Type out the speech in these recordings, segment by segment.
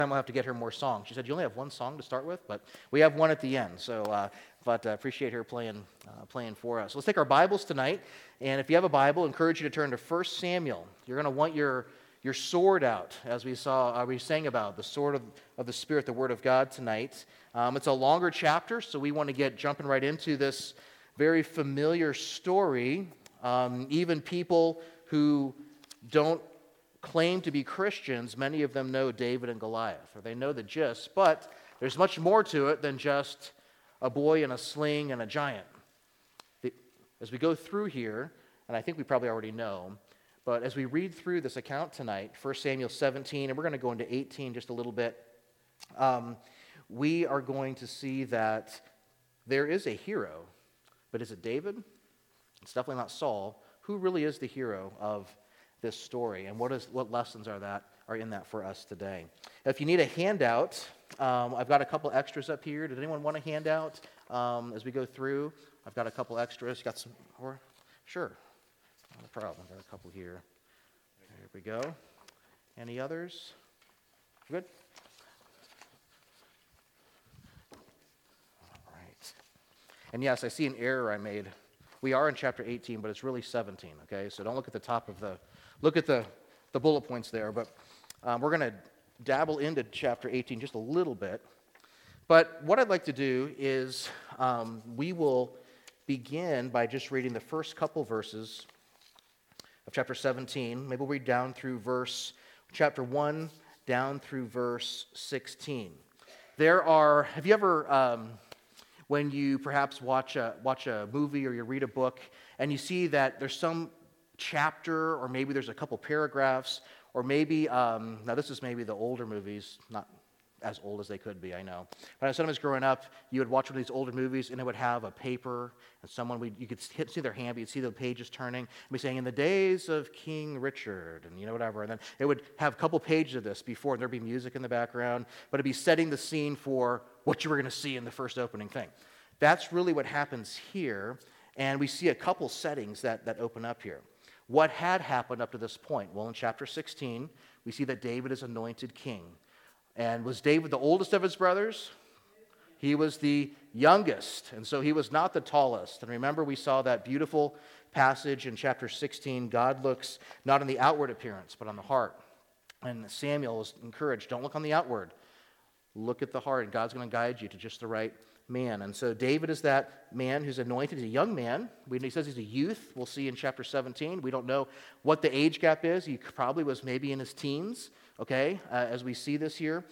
We'll have to get her more songs. She said, you only have one song to start with, but we have one at the end. So, but appreciate her playing for us. Let's take our Bibles tonight. And if you have a Bible, I encourage you to turn to 1 Samuel. You're going to want your sword out, as we sang about, the sword of the Spirit, the Word of God tonight. It's a longer chapter, so we want to get jumping right into this very familiar story. Even people who don't claim to be Christians, many of them know David and Goliath, or they know the gist, but there's much more to it than just a boy in a sling and a giant. As we go through here, and I think we probably already know, but as we read through this account tonight, 1 Samuel 17, and we're going to go into 18 just a little bit, we are going to see that there is a hero, but is it David? It's definitely not Saul. Who really is the hero of this story, and what lessons are in that for us today? If you need a handout, I've got a couple extras up here. Does anyone want a handout as we go through? I've got a couple extras. You got some more? Sure, not a problem. I've got a couple here. There we go. Any others? Good. All right. And yes, I see an error I made. We are in chapter 18, but it's really 17. Okay, so don't look at the top of the. Look at the bullet points there, but we're going to dabble into chapter 18 just a little bit. But what I'd like to do is we will begin by just reading the first couple verses of chapter 17. Maybe we'll read down through chapter 1 down through verse 16. Have you ever, when you perhaps watch a movie or you read a book and you see that there's some chapter, or maybe there's a couple paragraphs, or maybe, now this is maybe the older movies, not as old as they could be, I know. But sometimes growing up, you would watch one of these older movies, and it would have a paper, and you could see their hand, but you'd see the pages turning, and be saying, in the days of King Richard, and whatever. And then it would have a couple pages of this before, and there'd be music in the background, but it'd be setting the scene for what you were going to see in the first opening thing. That's really what happens here, and we see a couple settings that open up here. What had happened up to this point? Well, in chapter 16, we see that David is anointed king. And was David the oldest of his brothers? He was the youngest, and so he was not the tallest. And remember, we saw that beautiful passage in chapter 16. God looks not on the outward appearance, but on the heart. And Samuel was encouraged, don't look on the outward. Look at the heart, and God's going to guide you to just the right man. And so David is that man who's anointed. He's a young man. He says he's a youth. We'll see in chapter 17. We don't know what the age gap is. He probably was maybe in his teens, okay, as we see this here.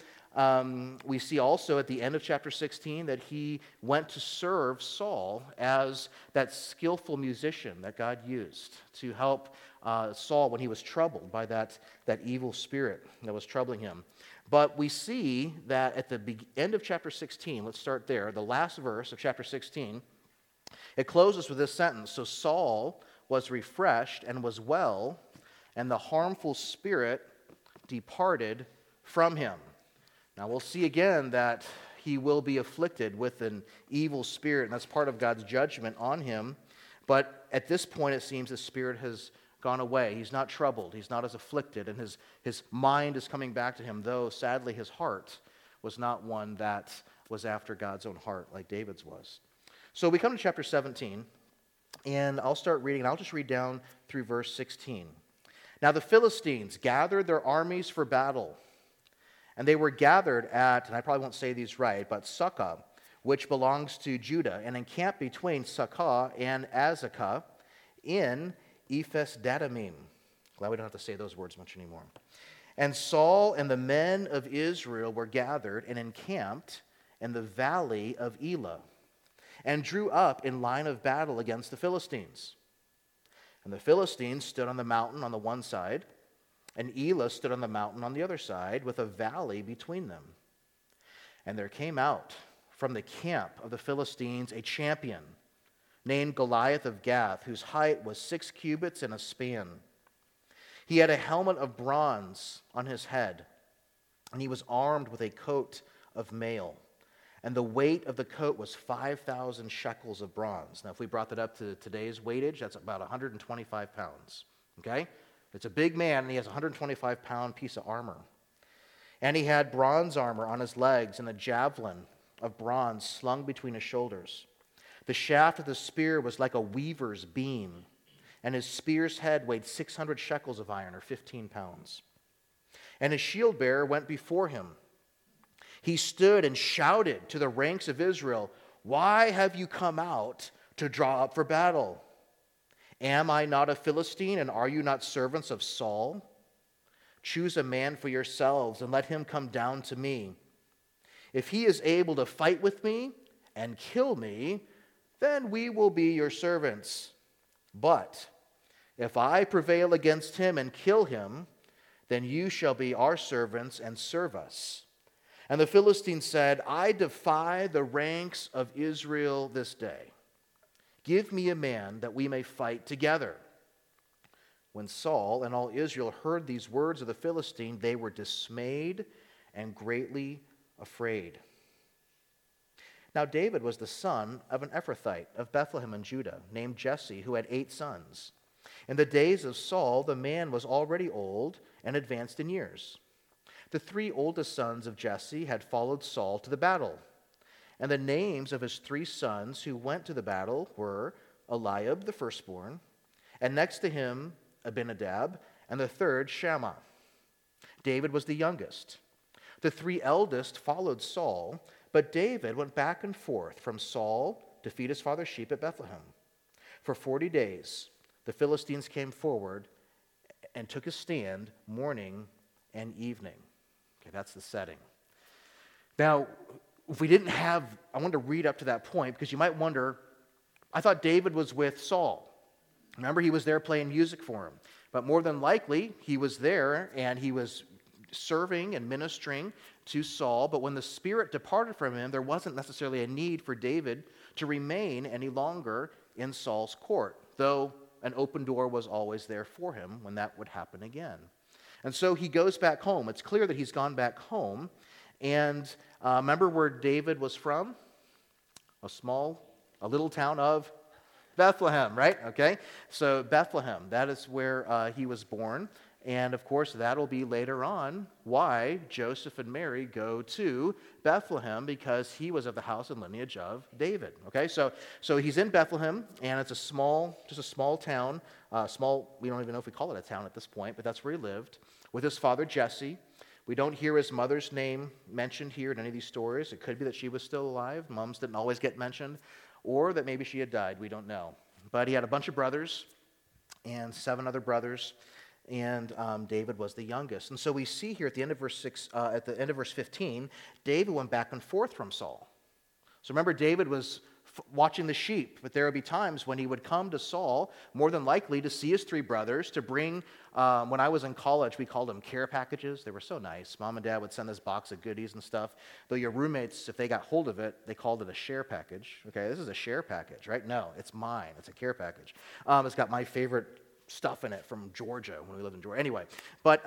We see also at the end of chapter 16 that he went to serve Saul as that skillful musician that God used to help Saul when he was troubled by that evil spirit that was troubling him. But we see that at the end of chapter 16, let's start there, the last verse of chapter 16, it closes with this sentence, so Saul was refreshed and was well, and the harmful spirit departed from him. Now we'll see again that he will be afflicted with an evil spirit, and that's part of God's judgment on him. But at this point, it seems the spirit has gone away. He's not troubled. He's not as afflicted, and his mind is coming back to him, though sadly his heart was not one that was after God's own heart like David's was. So we come to chapter 17, and I'll start reading, and I'll just read down through verse 16. Now the Philistines gathered their armies for battle, and they were gathered at, and I probably won't say these right, but Sukkah, which belongs to Judah, and encamped between Sukkah and Azekah in Ephes-dammim. Glad we don't have to say those words much anymore. And Saul and the men of Israel were gathered and encamped in the valley of Elah, and drew up in line of battle against the Philistines. And the Philistines stood on the mountain on the one side, and Elah stood on the mountain on the other side, with a valley between them. And there came out from the camp of the Philistines a champion, named Goliath of Gath, whose height was 6 cubits and a span. He had a helmet of bronze on his head, and he was armed with a coat of mail. And the weight of the coat was 5,000 shekels of bronze. Now, if we brought that up to today's weightage, that's about 125 pounds. Okay? It's a big man, and he has a 125-pound piece of armor. And he had bronze armor on his legs and a javelin of bronze slung between his shoulders. The shaft of the spear was like a weaver's beam, and his spear's head weighed 600 shekels of iron, or 15 pounds. And his shield bearer went before him. He stood and shouted to the ranks of Israel, "Why have you come out to draw up for battle? Am I not a Philistine, and are you not servants of Saul? Choose a man for yourselves, and let him come down to me. If he is able to fight with me and kill me, then we will be your servants. But if I prevail against him and kill him, then you shall be our servants and serve us." And the Philistine said, "I defy the ranks of Israel this day. Give me a man that we may fight together." When Saul and all Israel heard these words of the Philistine, they were dismayed and greatly afraid. Now David was the son of an Ephrathite of Bethlehem in Judah, named Jesse, who had 8 sons. In the days of Saul, the man was already old and advanced in years. The 3 oldest sons of Jesse had followed Saul to the battle. And the names of his 3 sons who went to the battle were Eliab, the firstborn, and next to him Abinadab, and the third Shammah. David was the youngest. The 3 eldest followed Saul, but David went back and forth from Saul to feed his father's sheep at Bethlehem. For 40 days, the Philistines came forward and took a stand morning and evening. Okay, that's the setting. Now, if we didn't have, I wanted to read up to that point because you might wonder, I thought David was with Saul. Remember, he was there playing music for him. But more than likely, he was there and he was serving and ministering to Saul. But when the Spirit departed from him, there wasn't necessarily a need for David to remain any longer in Saul's court, though an open door was always there for him when that would happen again. And so he goes back home. It's clear that he's gone back home. And remember where David was from? A little town of Bethlehem, right? Okay, so Bethlehem, that is where he was born. And of course, that'll be later on why Joseph and Mary go to Bethlehem, because he was of the house and lineage of David. Okay, so he's in Bethlehem, and it's just a small town. We don't even know if we call it a town at this point, but that's where he lived with his father Jesse. We don't hear his mother's name mentioned here in any of these stories. It could be that she was still alive. Moms didn't always get mentioned. Or that maybe she had died. We don't know. But he had a bunch of brothers and 7 other brothers, and David was the youngest. And so we see here at the end of verse 15, David went back and forth from Saul. So remember, David was watching the sheep, but there would be times when he would come to Saul, more than likely to see his 3 brothers, to bring, when I was in college, we called them care packages. They were so nice. Mom and Dad would send this box of goodies and stuff, though your roommates, if they got hold of it, they called it a share package. Okay, this is a share package, right? No, it's mine. It's a care package. It's got my favorite stuff in it from Georgia, when we lived in Georgia. Anyway, but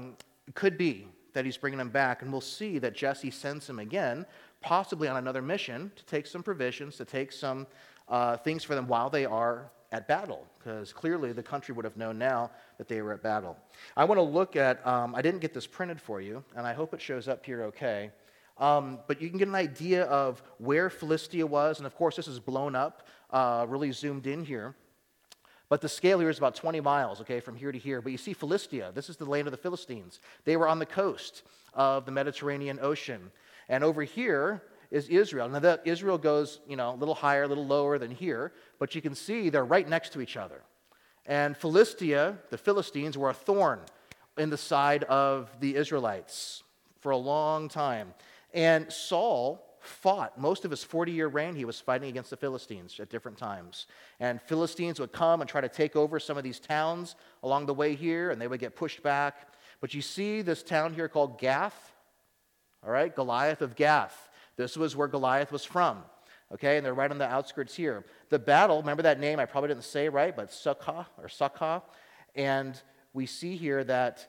it could be that he's bringing them back, and we'll see that Jesse sends him again, possibly on another mission, to take some provisions, to take some things for them while they are at battle, because clearly the country would have known now that they were at battle. I want to look at, I didn't get this printed for you, and I hope it shows up here okay, but you can get an idea of where Philistia was, and of course this is blown up, really zoomed in here. But the scale here is about 20 miles, okay, from here to here. But you see Philistia, this is the land of the Philistines. They were on the coast of the Mediterranean Ocean. And over here is Israel. Now, that Israel goes, a little higher, a little lower than here, but you can see they're right next to each other. And Philistia, the Philistines, were a thorn in the side of the Israelites for a long time. And Saul fought. Most of his 40-year reign, he was fighting against the Philistines at different times. And Philistines would come and try to take over some of these towns along the way here, and they would get pushed back. But you see this town here called Gath, all right, Goliath of Gath. This was where Goliath was from, okay, and they're right on the outskirts here. The battle, remember that name I probably didn't say right, but Sukkah, and we see here that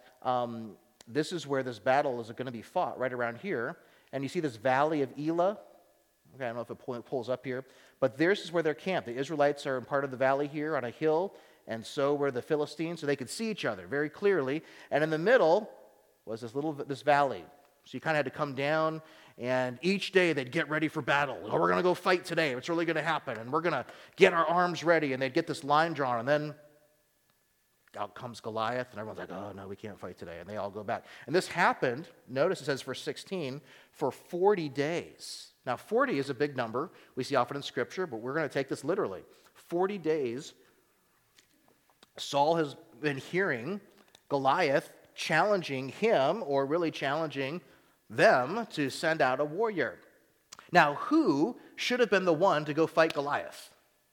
this is where this battle is going to be fought, right around here. And you see this valley of Elah. Okay, I don't know if it pulls up here. But this is where they're camped. The Israelites are in part of the valley here on a hill, and so were the Philistines, so they could see each other very clearly. And in the middle was this valley. So you kind of had to come down, and each day they'd get ready for battle. Oh, we're going to go fight today. It's really going to happen, and we're going to get our arms ready. And they'd get this line drawn, and then out comes Goliath, and everyone's like, oh, no, we can't fight today. And they all go back. And this happened, notice it says verse 16, for 40 days. Now, 40 is a big number. We see often in Scripture, but we're going to take this literally. 40 days, Saul has been hearing Goliath challenging him, or really challenging them, to send out a warrior. Now, who should have been the one to go fight Goliath?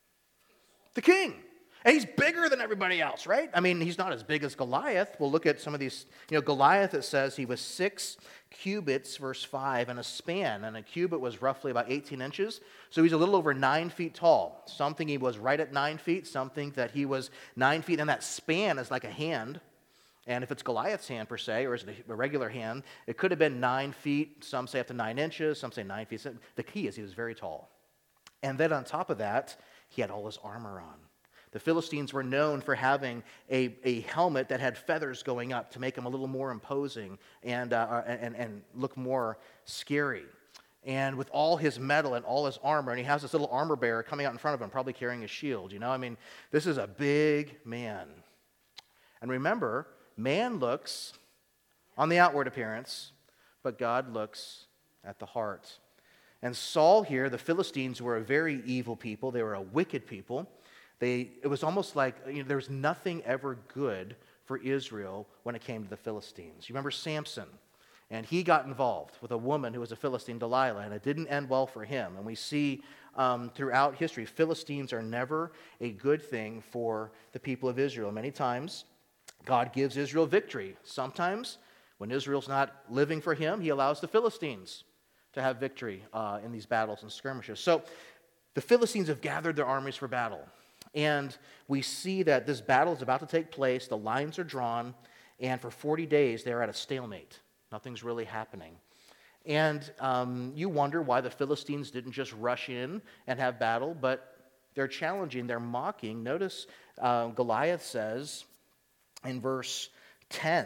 The king. And he's bigger than everybody else, right? I mean, he's not as big as Goliath. We'll look at some of these. Goliath, it says he was 6 cubits, verse 5, and a span. And a cubit was roughly about 18 inches. So he's a little over 9 feet tall. Something he was right at 9 feet, something that he was 9 feet. And that span is like a hand. And if it's Goliath's hand, per se, or is it a regular hand, it could have been 9 feet. Some say up to 9 inches. Some say 9 feet. The key is he was very tall. And then on top of that, he had all his armor on. The Philistines were known for having a helmet that had feathers going up to make him a little more imposing and look more scary. And with all his metal and all his armor, and he has this little armor bearer coming out in front of him, probably carrying a shield. This is a big man. And remember, man looks on the outward appearance, but God looks at the heart. And Saul here, the Philistines were a very evil people. They were a wicked people. It was almost like there was nothing ever good for Israel when it came to the Philistines. You remember Samson, and he got involved with a woman who was a Philistine, Delilah, and it didn't end well for him. And we see throughout history, Philistines are never a good thing for the people of Israel. Many times, God gives Israel victory. Sometimes, when Israel's not living for him, he allows the Philistines to have victory in these battles and skirmishes. So the Philistines have gathered their armies for battle. And we see that this battle is about to take place. The lines are drawn. And for 40 days, they're at a stalemate. Nothing's really happening. And you wonder why the Philistines didn't just rush in and have battle, but they're challenging, they're mocking. Notice Goliath says in verse 10,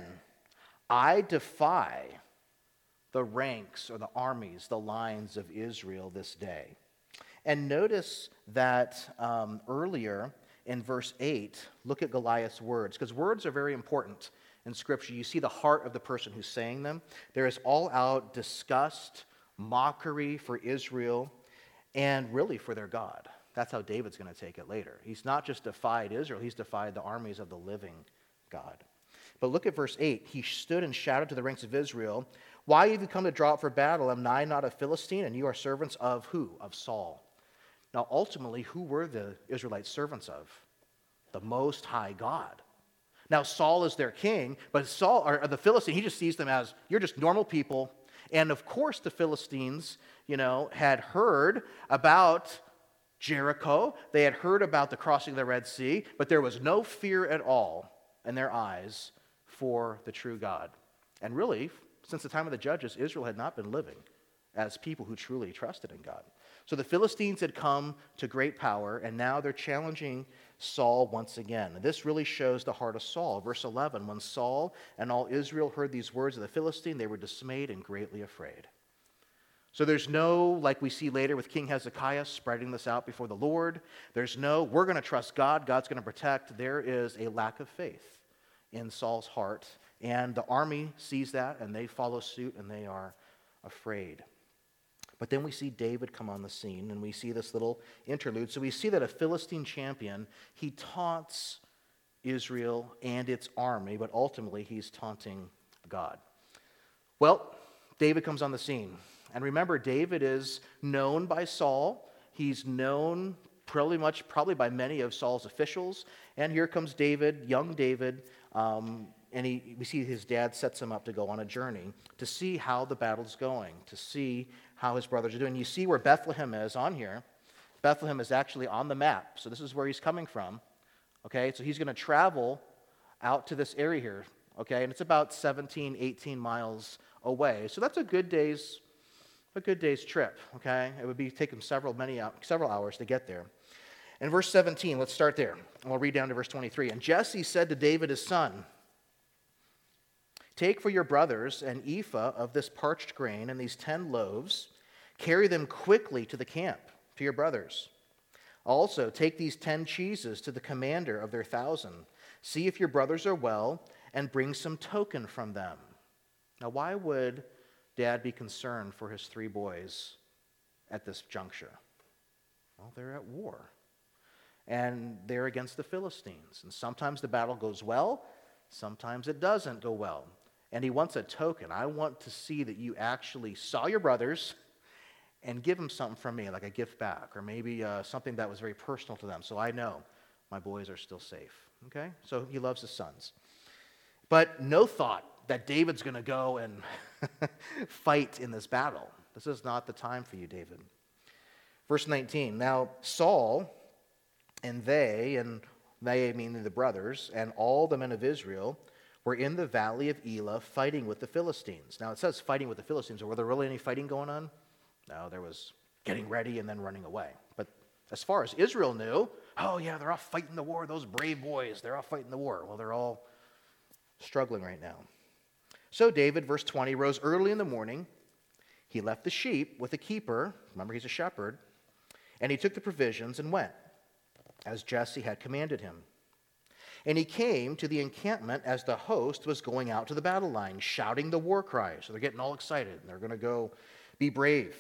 I defy the ranks or the armies, the lines of Israel this day. And notice that earlier in verse 8, look at Goliath's words, because words are very important in Scripture. You see the heart of the person who's saying them. There is all-out disgust, mockery for Israel, and really for their God. That's how David's going to take it later. He's not just defied Israel, he's defied the armies of the living God. But look at verse 8. He stood and shouted to the ranks of Israel, why have you come to draw up for battle? Am I not a Philistine? And you are servants of who? Of Saul. Now, ultimately, who were the Israelites servants of? The Most High God. Now, Saul is their king, but Saul, or the Philistine, he just sees them as, you're just normal people. And of course, the Philistines, had heard about Jericho. They had heard about the crossing of the Red Sea, but there was no fear at all in their eyes for the true God. And really, since the time of the judges, Israel had not been living as people who truly trusted in God. So the Philistines had come to great power, and now they're challenging Saul once again. And this really shows the heart of Saul. Verse 11, when Saul and all Israel heard these words of the Philistine, they were dismayed and greatly afraid. So there's no, like we see later with King Hezekiah, spreading this out before the Lord. There's no, we're going to trust God, God's going to protect. There is a lack of faith in Saul's heart. And the army sees that, and they follow suit, and they are afraid. But then we see David come on the scene, and we see this little interlude. So we see that a Philistine champion, he taunts Israel and its army, but ultimately he's taunting God. Well, David comes on the scene. And remember, David is known by Saul. He's known probably by many of Saul's officials. And here comes David, young David, and we see his dad sets him up to go on a journey to see how the battle's going, to see how his brothers are doing. You see where Bethlehem is on here. Bethlehem is actually on the map. So this is where he's coming from. Okay, so he's going to travel out to this area here. Okay, and it's about 17, 18 miles away. So that's a good day's trip. Okay, it would be taking several hours to get there. In verse 17, let's start there. And we'll read down to verse 23. And Jesse said to David his son, Take for your brothers an ephah of this parched grain and these 10 loaves. Carry them quickly to the camp, to your brothers. Also, take these 10 cheeses to the commander of their 1,000. See if your brothers are well, and bring some token from them." Now, why would Dad be concerned for his 3 boys at this juncture? Well, they're at war, and they're against the Philistines. And sometimes the battle goes well, sometimes it doesn't go well. And he wants a token. I want to see that you actually saw your brothers and give them something from me, like a gift back, or maybe something that was very personal to them, so I know my boys are still safe. Okay? So he loves his sons. But no thought that David's going to go and fight in this battle. This is not the time for you, David. Verse 19, "Now Saul and they meaning the brothers, and all the men of Israel were in the valley of Elah fighting with the Philistines." Now it says fighting with the Philistines. Were there really any fighting going on? No, there was getting ready and then running away. But as far as Israel knew, oh yeah, they're off fighting the war. Those brave boys, they're off fighting the war. Well, they're all struggling right now. "So David," verse 20, "rose early in the morning. He left the sheep with the keeper," remember he's a shepherd, "and he took the provisions and went, as Jesse had commanded him. And he came to the encampment as the host was going out to the battle line, shouting the war cry." So they're getting all excited, and they're going to go be brave.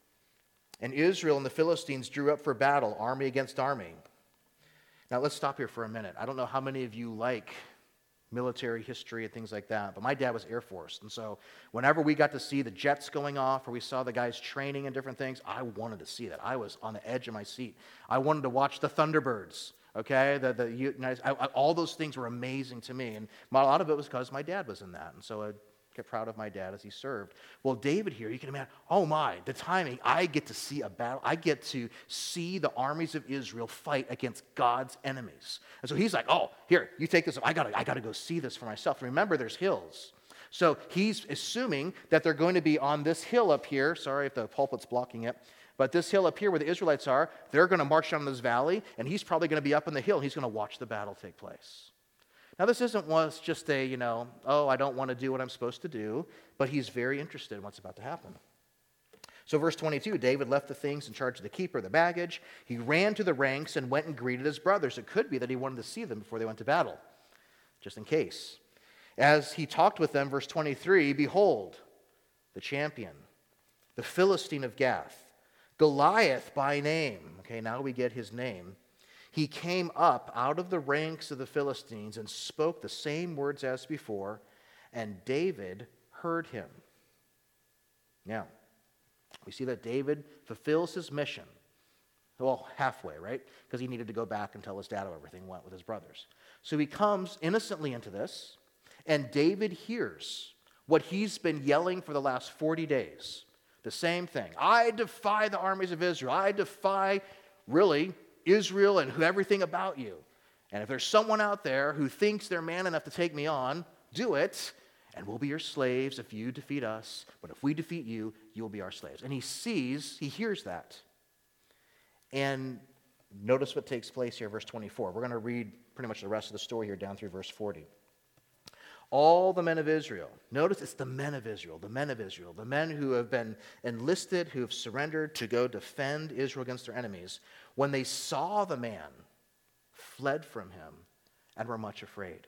"And Israel and the Philistines drew up for battle, army against army." Now let's stop here for a minute. I don't know how many of you like military history and things like that, but my dad was Air Force, and so whenever we got to see the jets going off or we saw the guys training and different things, I wanted to see that. I was on the edge of my seat. I wanted to watch the Thunderbirds, okay? All those things were amazing to me, and a lot of it was because my dad was in that, and so I get proud of my dad as he served. Well, David here, you can imagine, oh my, the timing. I get to see a battle. I get to see the armies of Israel fight against God's enemies. And so he's like, oh, here, you take this. I gotta go see this for myself. Remember, there's hills. So he's assuming that they're going to be on this hill up here. Sorry if the pulpit's blocking it. But this hill up here where the Israelites are, they're going to march down this valley, and he's probably going to be up on the hill. He's going to watch the battle take place. Now, this isn't just a, oh, I don't want to do what I'm supposed to do, but he's very interested in what's about to happen. So verse 22, "David left the things in charge of the keeper, the baggage. He ran to the ranks and went and greeted his brothers." It could be that he wanted to see them before they went to battle, just in case. "As he talked with them," verse 23, "behold, the champion, the Philistine of Gath, Goliath by name." Okay, now we get his name. "He came up out of the ranks of the Philistines and spoke the same words as before, and David heard him." Now, we see that David fulfills his mission. Well, halfway, right? Because he needed to go back and tell his dad how everything went with his brothers. So he comes innocently into this, and David hears what he's been yelling for the last 40 days. The same thing. I defy the armies of Israel. I defy, really, Israel and everything about you. And if there's someone out there who thinks they're man enough to take me on, do it, and we'll be your slaves if you defeat us. But if we defeat you, you'll be our slaves. And he hears that. And notice what takes place here, verse 24. We're going to read pretty much the rest of the story here down through verse 40. "All the men of Israel," notice it's the men of Israel, the men who have been enlisted, who have surrendered to go defend Israel against their enemies, "when they saw the man, fled from him and were much afraid."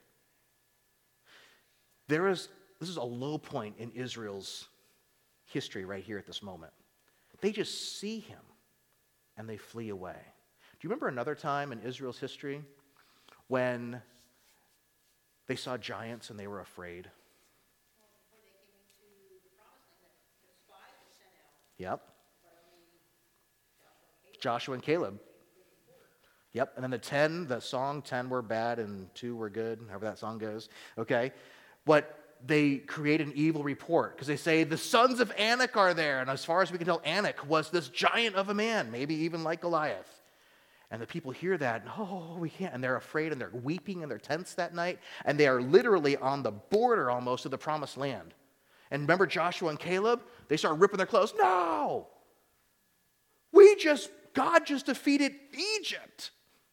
This is a low point in Israel's history right here at this moment. They just see him and they flee away. Do you remember another time in Israel's history when they saw giants and they were afraid? When they came into the promised land, the spies were sent out. Yep. But only Joshua and Caleb. Yep. And then the song, 10 were bad and 2 were good, however that song goes. Okay. But they create an evil report because they say the sons of Anak are there. And as far as we can tell, Anak was this giant of a man, maybe even like Goliath. And the people hear that, and oh, we can't. And they're afraid, and they're weeping in their tents that night. And they are literally on the border almost of the promised land. And remember Joshua and Caleb? They start ripping their clothes. No! God just defeated Egypt.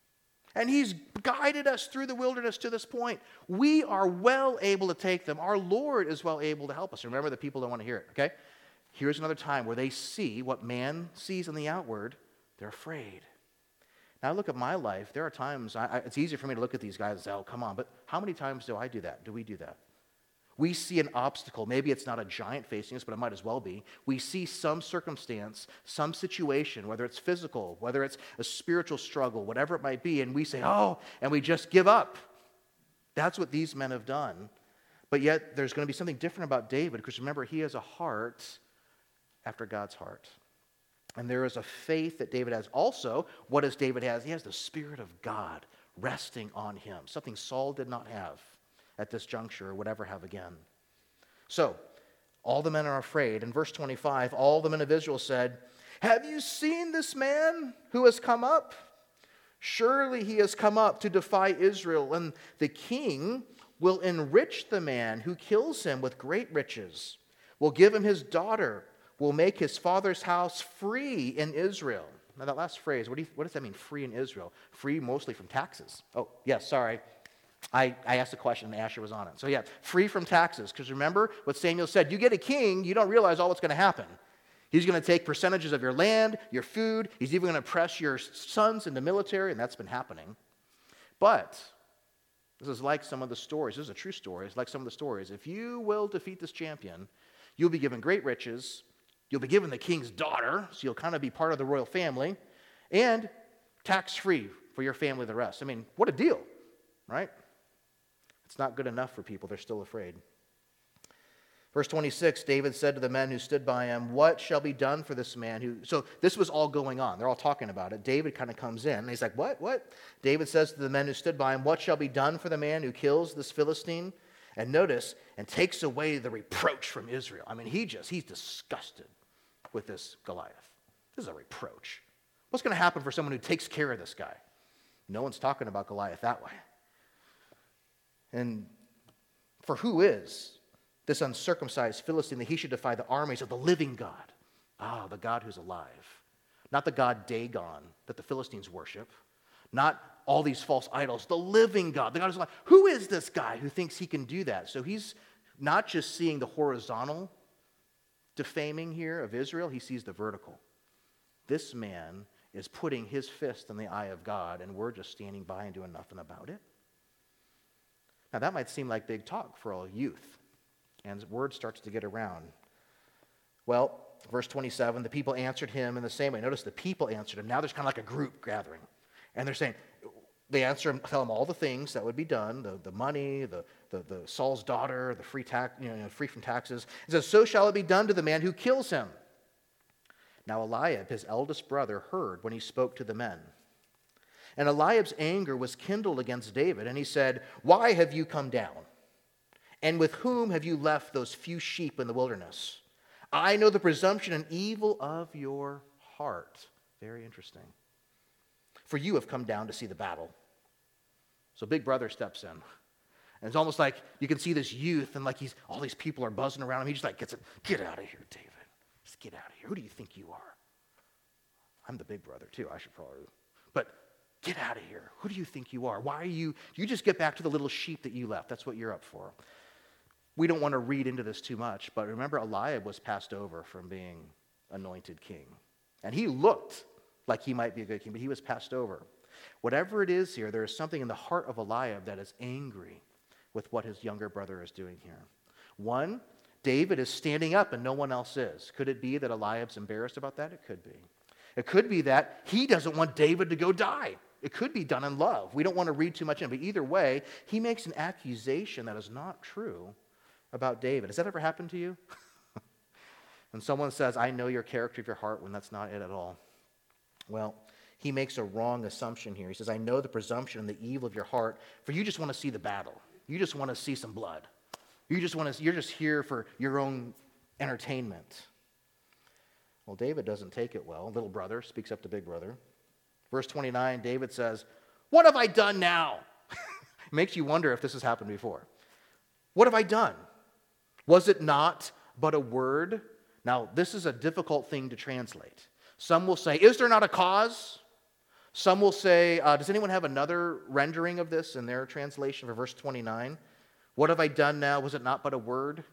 And he's guided us through the wilderness to this point. We are well able to take them. Our Lord is well able to help us. Remember, the people don't want to hear it, okay? Here's another time where they see what man sees in the outward. They're afraid. Now, I look at my life. There are times, it's easier for me to look at these guys and say, oh, come on. But how many times do I do that? Do we do that? We see an obstacle. Maybe it's not a giant facing us, but it might as well be. We see some circumstance, some situation, whether it's physical, whether it's a spiritual struggle, whatever it might be, and we say, oh, and we just give up. That's what these men have done. But yet, there's going to be something different about David, because remember, he has a heart after God's heart. And there is a faith that David has. Also, what does David have? He has the Spirit of God resting on him, something Saul did not have at this juncture or would ever have again. So, all the men are afraid. In verse 25, all the men of Israel said, have you seen this man who has come up? Surely he has come up to defy Israel, and the king will enrich the man who kills him with great riches, will give him his daughter, will make his father's house free in Israel. Now that last phrase, what does that mean, free in Israel? Free mostly from taxes. Oh, yes, sorry. I asked a question and Asher was on it. So yeah, free from taxes. Because remember what Samuel said, you get a king, you don't realize all what's going to happen. He's going to take percentages of your land, your food. He's even going to press your sons into military, and that's been happening. But this is like some of the stories. This is a true story. It's like some of the stories. If you will defeat this champion, you'll be given great riches. You'll be given the king's daughter, so you'll kind of be part of the royal family, and tax-free for your family the rest. I mean, what a deal, right? It's not good enough for people. They're still afraid. Verse 26, David said to the men who stood by him, what shall be done for this man who... So this was all going on. They're all talking about it. David kind of comes in, and he's like, what? David says to the men who stood by him, what shall be done for the man who kills this Philistine? And notice, and takes away the reproach from Israel. I mean, he's disgusted with this Goliath. This is a reproach. What's going to happen for someone who takes care of this guy? No one's talking about Goliath that way. And for who is this uncircumcised Philistine that he should defy the armies of the living God? Ah, the God who's alive. Not the god Dagon that the Philistines worship. Not all these false idols. The living God. The God who's alive. Who is this guy who thinks he can do that? So he's not just seeing the horizontal defaming here of Israel. He sees the vertical. This man is putting his fist in the eye of God, and we're just standing by and doing nothing about it. Now, that might seem like big talk for all youth, and word starts to get around. Well, verse 27, the people answered him in the same way. Notice the people answered him. Now there's kind of like a group gathering, and they're saying, they answer him, tell him all the things that would be done, the money, the Saul's daughter, the free from taxes. It says, so shall it be done to the man who kills him. Now Eliab, his eldest brother, heard when he spoke to the men. And Eliab's anger was kindled against David, and he said, why have you come down? And with whom have you left those few sheep in the wilderness? I know the presumption and evil of your heart. Very interesting. For you have come down to see the battle. So big brother steps in. And it's almost like you can see this youth, and like all these people are buzzing around him. He just like gets it, get out of here, David. Just get out of here. Who do you think you are? I'm the big brother too. I should probably, but get out of here. Who do you think you are? Why are you just get back to the little sheep that you left. That's what you're up for. We don't want to read into this too much, but remember Eliab was passed over from being anointed king. And he looked like he might be a good king, but he was passed over. Whatever it is here, there is something in the heart of Eliab that is angry with what his younger brother is doing here. One, David is standing up and no one else is. Could it be that Eliab's embarrassed about that? It could be. It could be that he doesn't want David to go die. It could be done in love. We don't want to read too much in, but either way, he makes an accusation that is not true about David. Has that ever happened to you? And someone says, I know your character of your heart, when that's not it at all. Well, he makes a wrong assumption here. He says, I know the presumption and the evil of your heart, for you just want to see the battle. You just want to see some blood. You're just here for your own entertainment. Well, David doesn't take it well. Little brother speaks up to big brother. Verse 29, David says, what have I done now? It makes you wonder if this has happened before. What have I done? Was it not but a word? Now, this is a difficult thing to translate. Some will say, is there not a cause? Some will say, does anyone have another rendering of this in their translation for verse 29? What have I done now? Was it not but a word?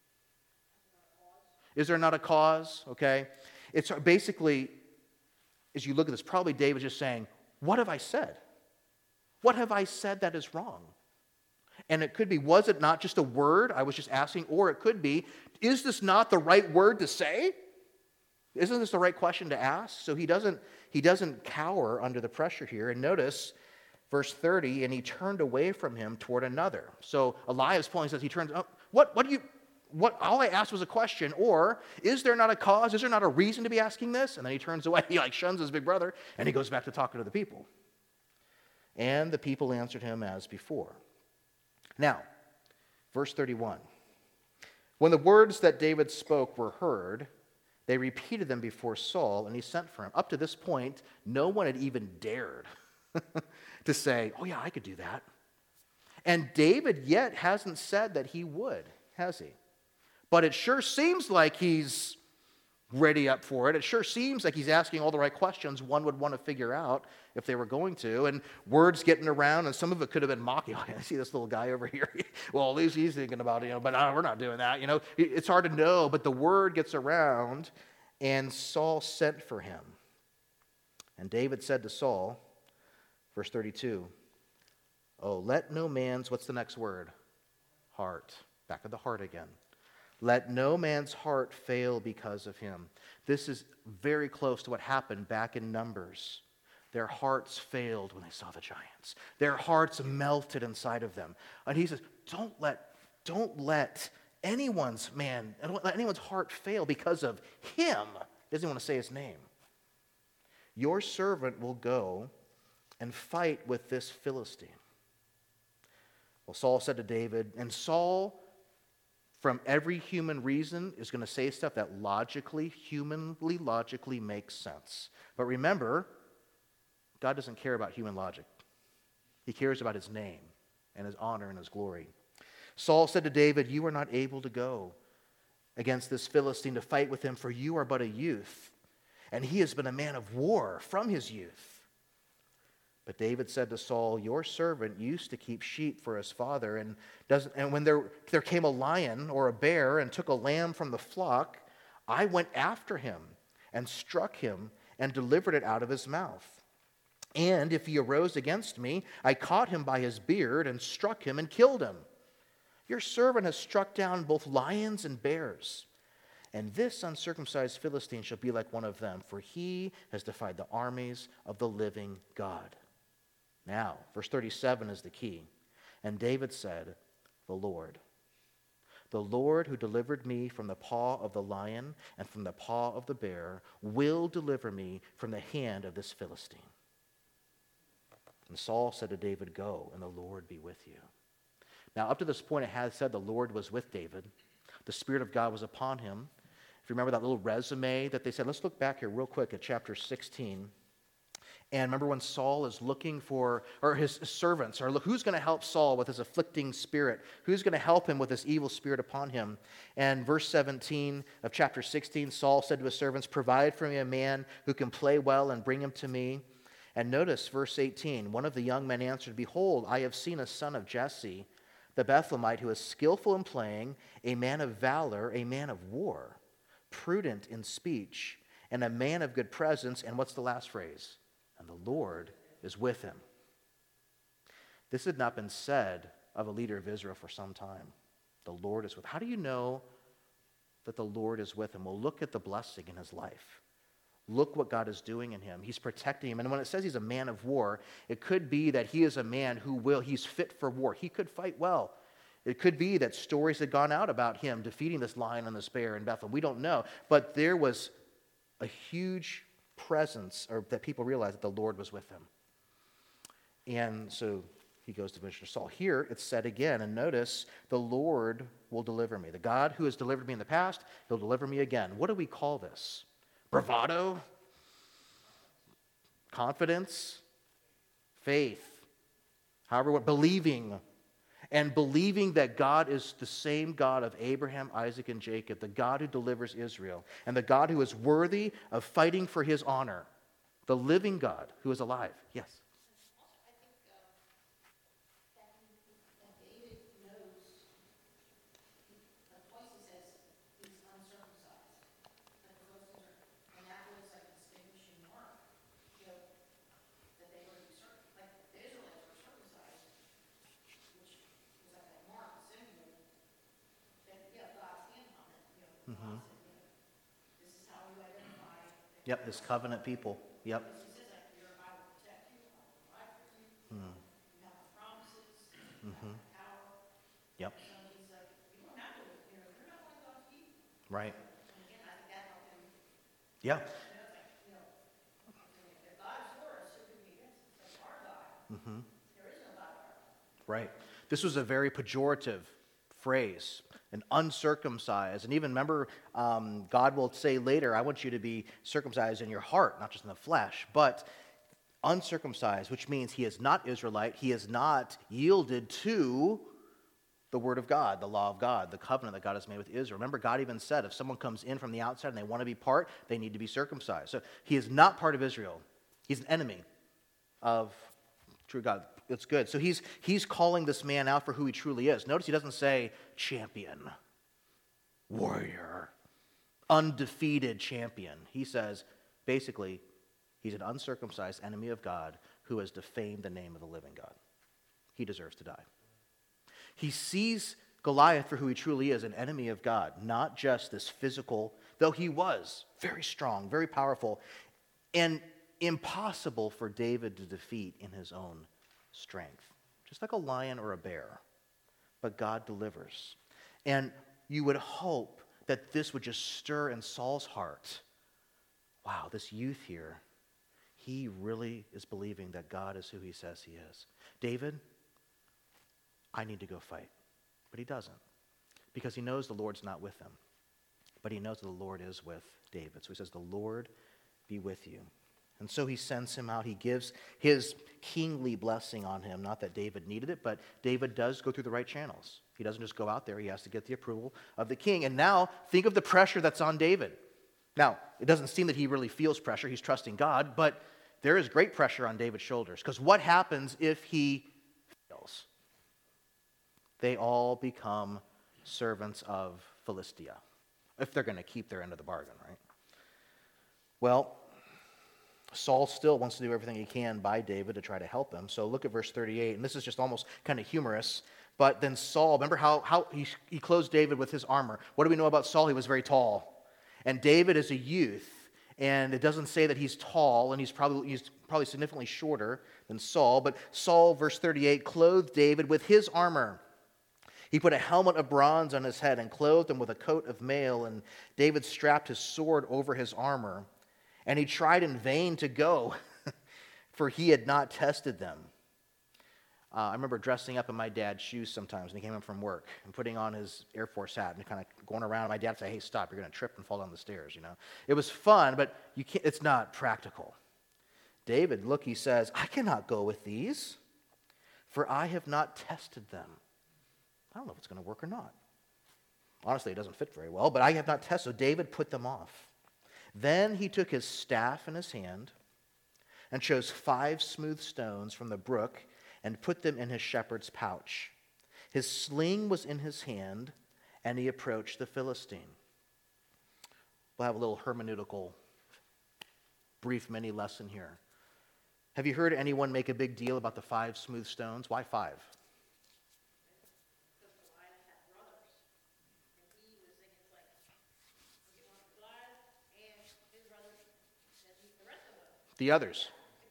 Is there not a cause? Okay. It's basically, as you look at this, probably David just saying, what have I said? What have I said that is wrong? And it could be, was it not just a word I was just asking? Or it could be, is this not the right word to say? Isn't this the right question to ask? So he doesn't cower under the pressure here. And notice verse 30, and he turned away from him toward another. So Elias pulling says he turns, oh, all I asked was a question, or is there not a cause? Is there not a reason to be asking this? And then he turns away, he shuns his big brother, and he goes back to talking to the people. And the people answered him as before. Now, verse 31. When the words that David spoke were heard, they repeated them before Saul, and he sent for him. Up to this point, no one had even dared to say, oh yeah, I could do that. And David yet hasn't said that he would, has he? But it sure seems like he's ready up for it. It sure seems like he's asking all the right questions one would want to figure out if they were going to. And words getting around, and some of it could have been mocking. Oh, I see this little guy over here. Well, at least he's thinking about it, but we're not doing that. It's hard to know, but the word gets around, and Saul sent for him. And David said to Saul, verse 32, oh, let no man's, what's the next word? Heart. Back of the heart again. Let no man's heart fail because of him. This is very close to what happened back in Numbers. Their hearts failed when they saw the giants. Their hearts melted inside of them. And he says, don't let anyone's heart fail because of him. He doesn't want to say his name. Your servant will go and fight with this Philistine. Well, Saul said to David, and Saul, from every human reason, is going to say stuff that humanly logically makes sense. But remember, God doesn't care about human logic. He cares about his name and his honor and his glory. Saul said to David, you are not able to go against this Philistine to fight with him, for you are but a youth, and he has been a man of war from his youth. But David said to Saul, your servant used to keep sheep for his father, and when there came a lion or a bear and took a lamb from the flock, I went after him and struck him and delivered it out of his mouth. And if he arose against me, I caught him by his beard and struck him and killed him. Your servant has struck down both lions and bears, and this uncircumcised Philistine shall be like one of them, for he has defied the armies of the living God. Now, verse 37 is the key. And David said, the Lord who delivered me from the paw of the lion and from the paw of the bear, will deliver me from the hand of this Philistine. And Saul said to David, go, and the Lord be with you. Now, up to this point, it has said the Lord was with David. The Spirit of God was upon him. If you remember that little resume that they said, let's look back here real quick at chapter 16. And remember when Saul is looking for, or his servants are, who's going to help Saul with his afflicting spirit? Who's going to help him with this evil spirit upon him? And verse 17 of chapter 16, Saul said to his servants, provide for me a man who can play well and bring him to me. And notice verse 18, one of the young men answered, behold, I have seen a son of Jesse, the Bethlehemite, who is skillful in playing, a man of valor, a man of war, prudent in speech, and a man of good presence. And what's the last phrase? And the Lord is with him. This had not been said of a leader of Israel for some time. The Lord is with him. How do you know that the Lord is with him? Well, look at the blessing in his life. Look what God is doing in him. He's protecting him. And when it says he's a man of war, it could be that he is a man he's fit for war. He could fight well. It could be that stories had gone out about him defeating this lion and this bear in Bethlehem. We don't know. But there was a huge presence, or that people realized that the Lord was with him. And so he goes to Mr. Saul. Here it's said again, and notice, the Lord will deliver me. The God who has delivered me in the past, he'll deliver me again. What do we call this? Bravado? Confidence? Faith? However, believing. And believing that God is the same God of Abraham, Isaac, and Jacob, the God who delivers Israel, and the God who is worthy of fighting for his honor. the living God who is alive. Yes? Also, I think that David knows, twice he says he's uncircumcised. Like the Philistines are, and that was like a distinguishing mark, that they were to be like the Israelites were circumcised, which was like a mark, a symbol, that, God's hand on it, God said, this is how you identify. Yep, this covenant people. Yep. He says, like, I will protect you, I will provide for you, you have the promises, you have the power. Yep. So he's like, you don't have to, you're not one of God's people. Right. And again, I think that helped him, Yeah. it's like, if God is for us, who can be against us? Like our God, there is no God but our God. Right. This was a very pejorative phrase, an uncircumcised. And even remember, God will say later, I want you to be circumcised in your heart, not just in the flesh, but uncircumcised, which means he is not Israelite. He is not yielded to the word of God, the law of God, the covenant that God has made with Israel. Remember, God even said if someone comes in from the outside and they want to be part, they need to be circumcised. So he is not part of Israel. He's an enemy of true God. It's good. So he's calling this man out for who he truly is. Notice he doesn't say champion, warrior, undefeated champion. He says, basically, he's an uncircumcised enemy of God who has defamed the name of the living God. He deserves to die. He sees Goliath for who he truly is, an enemy of God, not just this physical, though he was very strong, very powerful, and impossible for David to defeat in his own strength, just like a lion or a bear. But God delivers. And you would hope that this would just stir in Saul's heart. Wow, this youth here, he really is believing that God is who he says he is. David, I need to go fight. But he doesn't, because he knows the Lord's not with him. But he knows the Lord is with David. So he says, the Lord be with you. And so he sends him out. He gives his kingly blessing on him. Not that David needed it, but David does go through the right channels. He doesn't just go out there. He has to get the approval of the king. And now, think of the pressure that's on David. Now, it doesn't seem that he really feels pressure. He's trusting God, but there is great pressure on David's shoulders. Because what happens if he fails? They all become servants of Philistia, if they're going to keep their end of the bargain, right? Well, Saul still wants to do everything he can by David to try to help him. So look at verse 38, and this is just almost kind of humorous. But then Saul, remember how he clothed David with his armor. What do we know about Saul? He was very tall. And David is a youth, and it doesn't say that he's tall, and he's probably significantly shorter than Saul. But Saul, verse 38, clothed David with his armor. He put a helmet of bronze on his head and clothed him with a coat of mail, and David strapped his sword over his armor. And he tried in vain to go, for he had not tested them. I remember dressing up in my dad's shoes sometimes when he came in from work and putting on his Air Force hat and kind of going around. My dad would say, hey, stop, you're going to trip and fall down the stairs, It was fun, but it's not practical. David, look, he says, I cannot go with these, for I have not tested them. I don't know if it's going to work or not. Honestly, it doesn't fit very well, but I have not tested. So David put them off. Then he took his staff in his hand and chose 5 smooth stones from the brook and put them in his shepherd's pouch. His sling was in his hand, and he approached the Philistine. We'll have a little hermeneutical, brief mini lesson here. Have you heard anyone make a big deal about the 5 smooth stones? Why 5? Because Goliath had brothers, and he was thinking, like, you want Goliath and his brothers, and the rest of them. The others.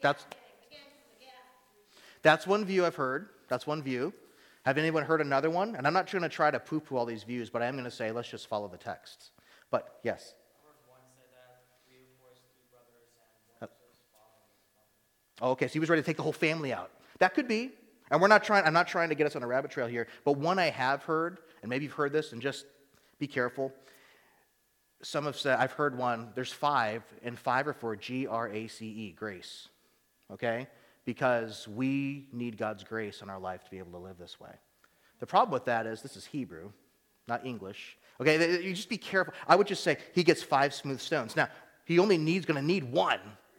That's one view I've heard. That's one view. Have anyone heard another one? And I'm not going to try to poo-poo all these views, but I am going to say let's just follow the texts. But, yes. I heard one say that 3 of 2 brothers and one was his father and mother. Okay, so he was ready to take the whole family out. That could be. And I'm not trying to get us on a rabbit trail here, but one I have heard, and maybe you've heard this, and just be careful. Some have said, I've heard one, there's 5, and 5 are for G-R-A-C-E, grace. Okay? Because we need God's grace in our life to be able to live this way. The problem with that is this is Hebrew, not English. Okay, you just be careful. I would just say he gets 5 smooth stones. Now, he only going to need 1,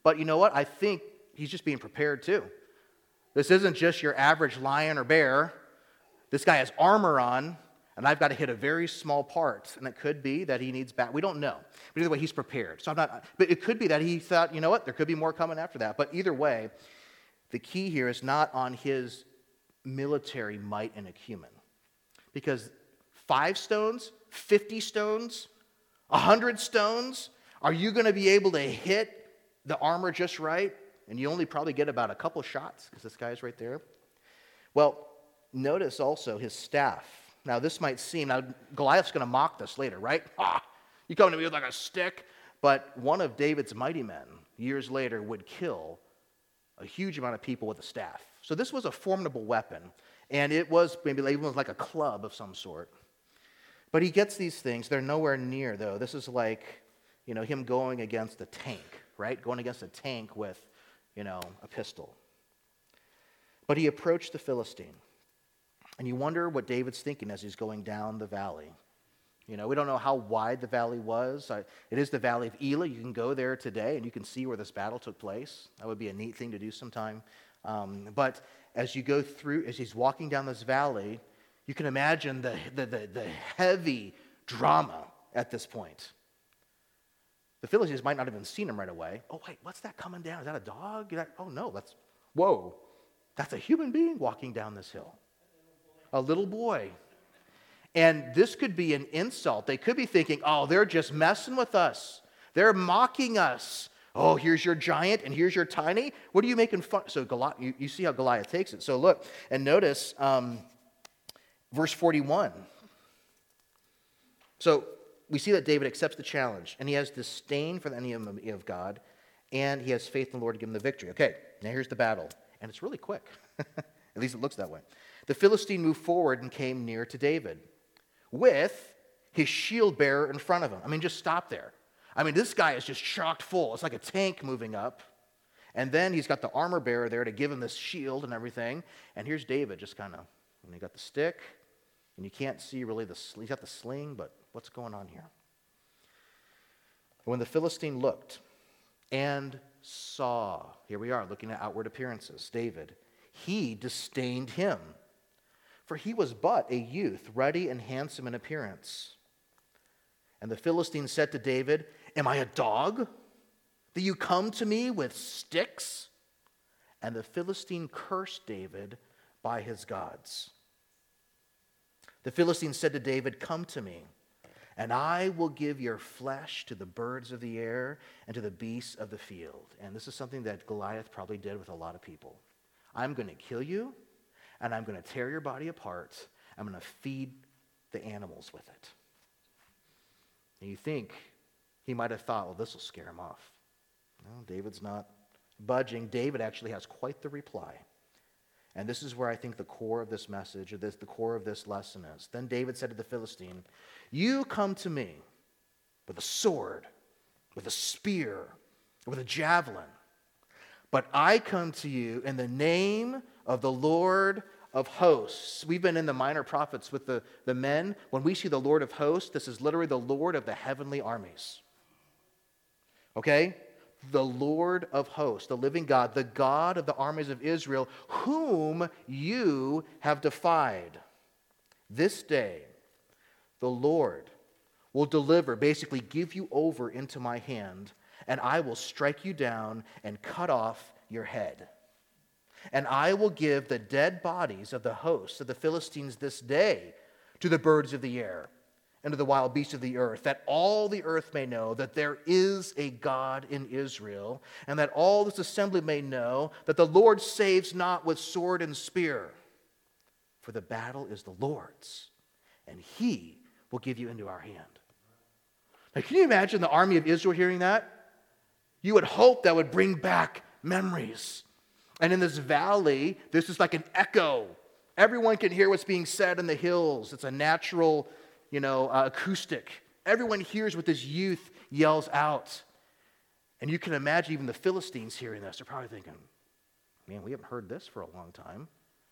But you know what? I think he's just being prepared too. This isn't just your average lion or bear. This guy has armor on, and I've got to hit a very small part. And it could be that he needs back. We don't know. But either way, he's prepared. But it could be that he thought, you know what? There could be more coming after that. But either way, the key here is not on his military might and acumen. Because 5 stones, 50 stones, 100 stones, are you going to be able to hit the armor just right? And you only probably get about a couple shots because this guy's right there. Well, notice also his staff. Now, this might seem, now Goliath's going to mock this later, right? You come to me with like a stick? But one of David's mighty men, years later, would kill a huge amount of people with a staff. So this was a formidable weapon, and it was maybe even like a club of some sort. But he gets these things. They're nowhere near, though. This is like, him going against a tank, right? Going against a tank with, a pistol. But he approached the Philistine. And you wonder what David's thinking as he's going down the valley. We don't know how wide the valley was. It is the valley of Elah. You can go there today, and you can see where this battle took place. That would be a neat thing to do sometime. But as you go through, as he's walking down this valley, you can imagine the heavy drama at this point. The Philistines might not have even seen him right away. Oh, wait, what's that coming down? Is that a dog? Oh, no, that's a human being walking down this hill. A little boy. And this could be an insult. They could be thinking, oh, they're just messing with us. They're mocking us. Oh, here's your giant and here's your tiny. What are you making fun? So you see how Goliath takes it. So look, and notice verse 41. So we see that David accepts the challenge, and he has disdain for the enemy of God, and he has faith in the Lord to give him the victory. Okay, now here's the battle. And it's really quick. At least it looks that way. The Philistine moved forward and came near to David with his shield bearer in front of him. Just stop there. This guy is just chock full. It's like a tank moving up. And then he's got the armor bearer there to give him this shield and everything. And here's David just kind of, and he got the stick, and you can't see really he's got the sling, but what's going on here? When the Philistine looked and saw, here we are looking at outward appearances, David, he disdained him. For he was but a youth, ruddy and handsome in appearance. And the Philistine said to David, am I a dog, that you come to me with sticks? And the Philistine cursed David by his gods. The Philistine said to David, come to me, and I will give your flesh to the birds of the air and to the beasts of the field. And this is something that Goliath probably did with a lot of people. I'm going to kill you, and I'm going to tear your body apart. I'm going to feed the animals with it. And you think he might have thought, well, this will scare him off. No, David's not budging. David actually has quite the reply. And this is where I think the core of this message, or the core of this lesson is. Then David said to the Philistine, you come to me with a sword, with a spear, with a javelin. But I come to you in the name of the Lord of hosts. We've been in the minor prophets with the men. When we see the Lord of hosts, this is literally the Lord of the heavenly armies. Okay? The Lord of hosts, the living God, the God of the armies of Israel, whom you have defied. This day, the Lord will deliver, basically give you over into my hand, and I will strike you down and cut off your head. And I will give the dead bodies of the hosts of the Philistines this day to the birds of the air and to the wild beasts of the earth, that all the earth may know that there is a God in Israel, and that all this assembly may know that the Lord saves not with sword and spear. For the battle is the Lord's, and he will give you into our hand. Now, can you imagine the army of Israel hearing that? You would hope that would bring back memories. And in this valley, this is like an echo. Everyone can hear what's being said in the hills. It's a natural, acoustic. Everyone hears what this youth yells out. And you can imagine even the Philistines hearing this. They're probably thinking, man, we haven't heard this for a long time.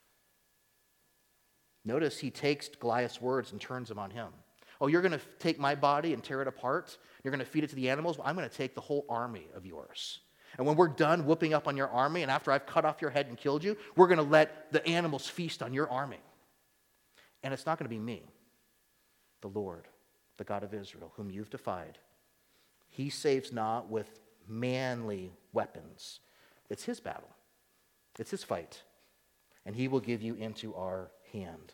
Notice he takes Goliath's words and turns them on him. Oh, you're going to take my body and tear it apart? You're going to feed it to the animals? Well, I'm going to take the whole army of yours. And when we're done whooping up on your army, and after I've cut off your head and killed you, we're going to let the animals feast on your army. And it's not going to be me, the Lord, the God of Israel, whom you've defied. He saves not with manly weapons. It's his battle. It's his fight. And he will give you into our hand.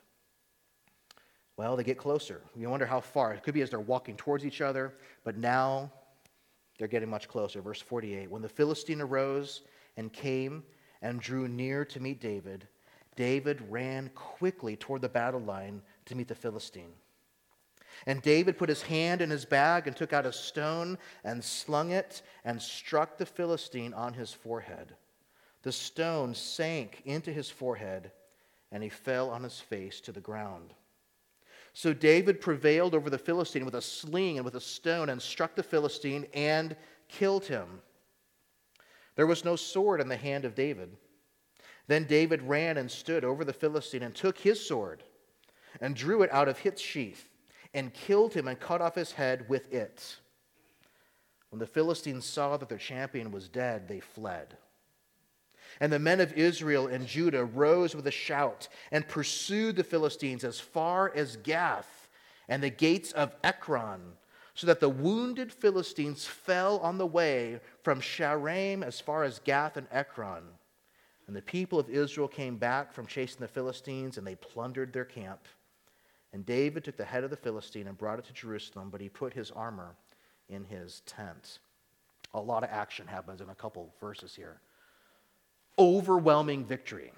Well, they get closer. You wonder how far. It could be as they're walking towards each other, but now they're getting much closer. Verse 48, when the Philistine arose and came and drew near to meet David, David ran quickly toward the battle line to meet the Philistine. And David put his hand in his bag and took out a stone and slung it and struck the Philistine on his forehead. The stone sank into his forehead, and he fell on his face to the ground. So David prevailed over the Philistine with a sling and with a stone and struck the Philistine and killed him. There was no sword in the hand of David. Then David ran and stood over the Philistine and took his sword and drew it out of its sheath and killed him and cut off his head with it. When the Philistines saw that their champion was dead, they fled. And the men of Israel and Judah rose with a shout and pursued the Philistines as far as Gath and the gates of Ekron, so that the wounded Philistines fell on the way from Shaaraim as far as Gath and Ekron. And the people of Israel came back from chasing the Philistines, and they plundered their camp. And David took the head of the Philistine and brought it to Jerusalem, but he put his armor in his tent. A lot of action happens in a couple verses here. Overwhelming victory.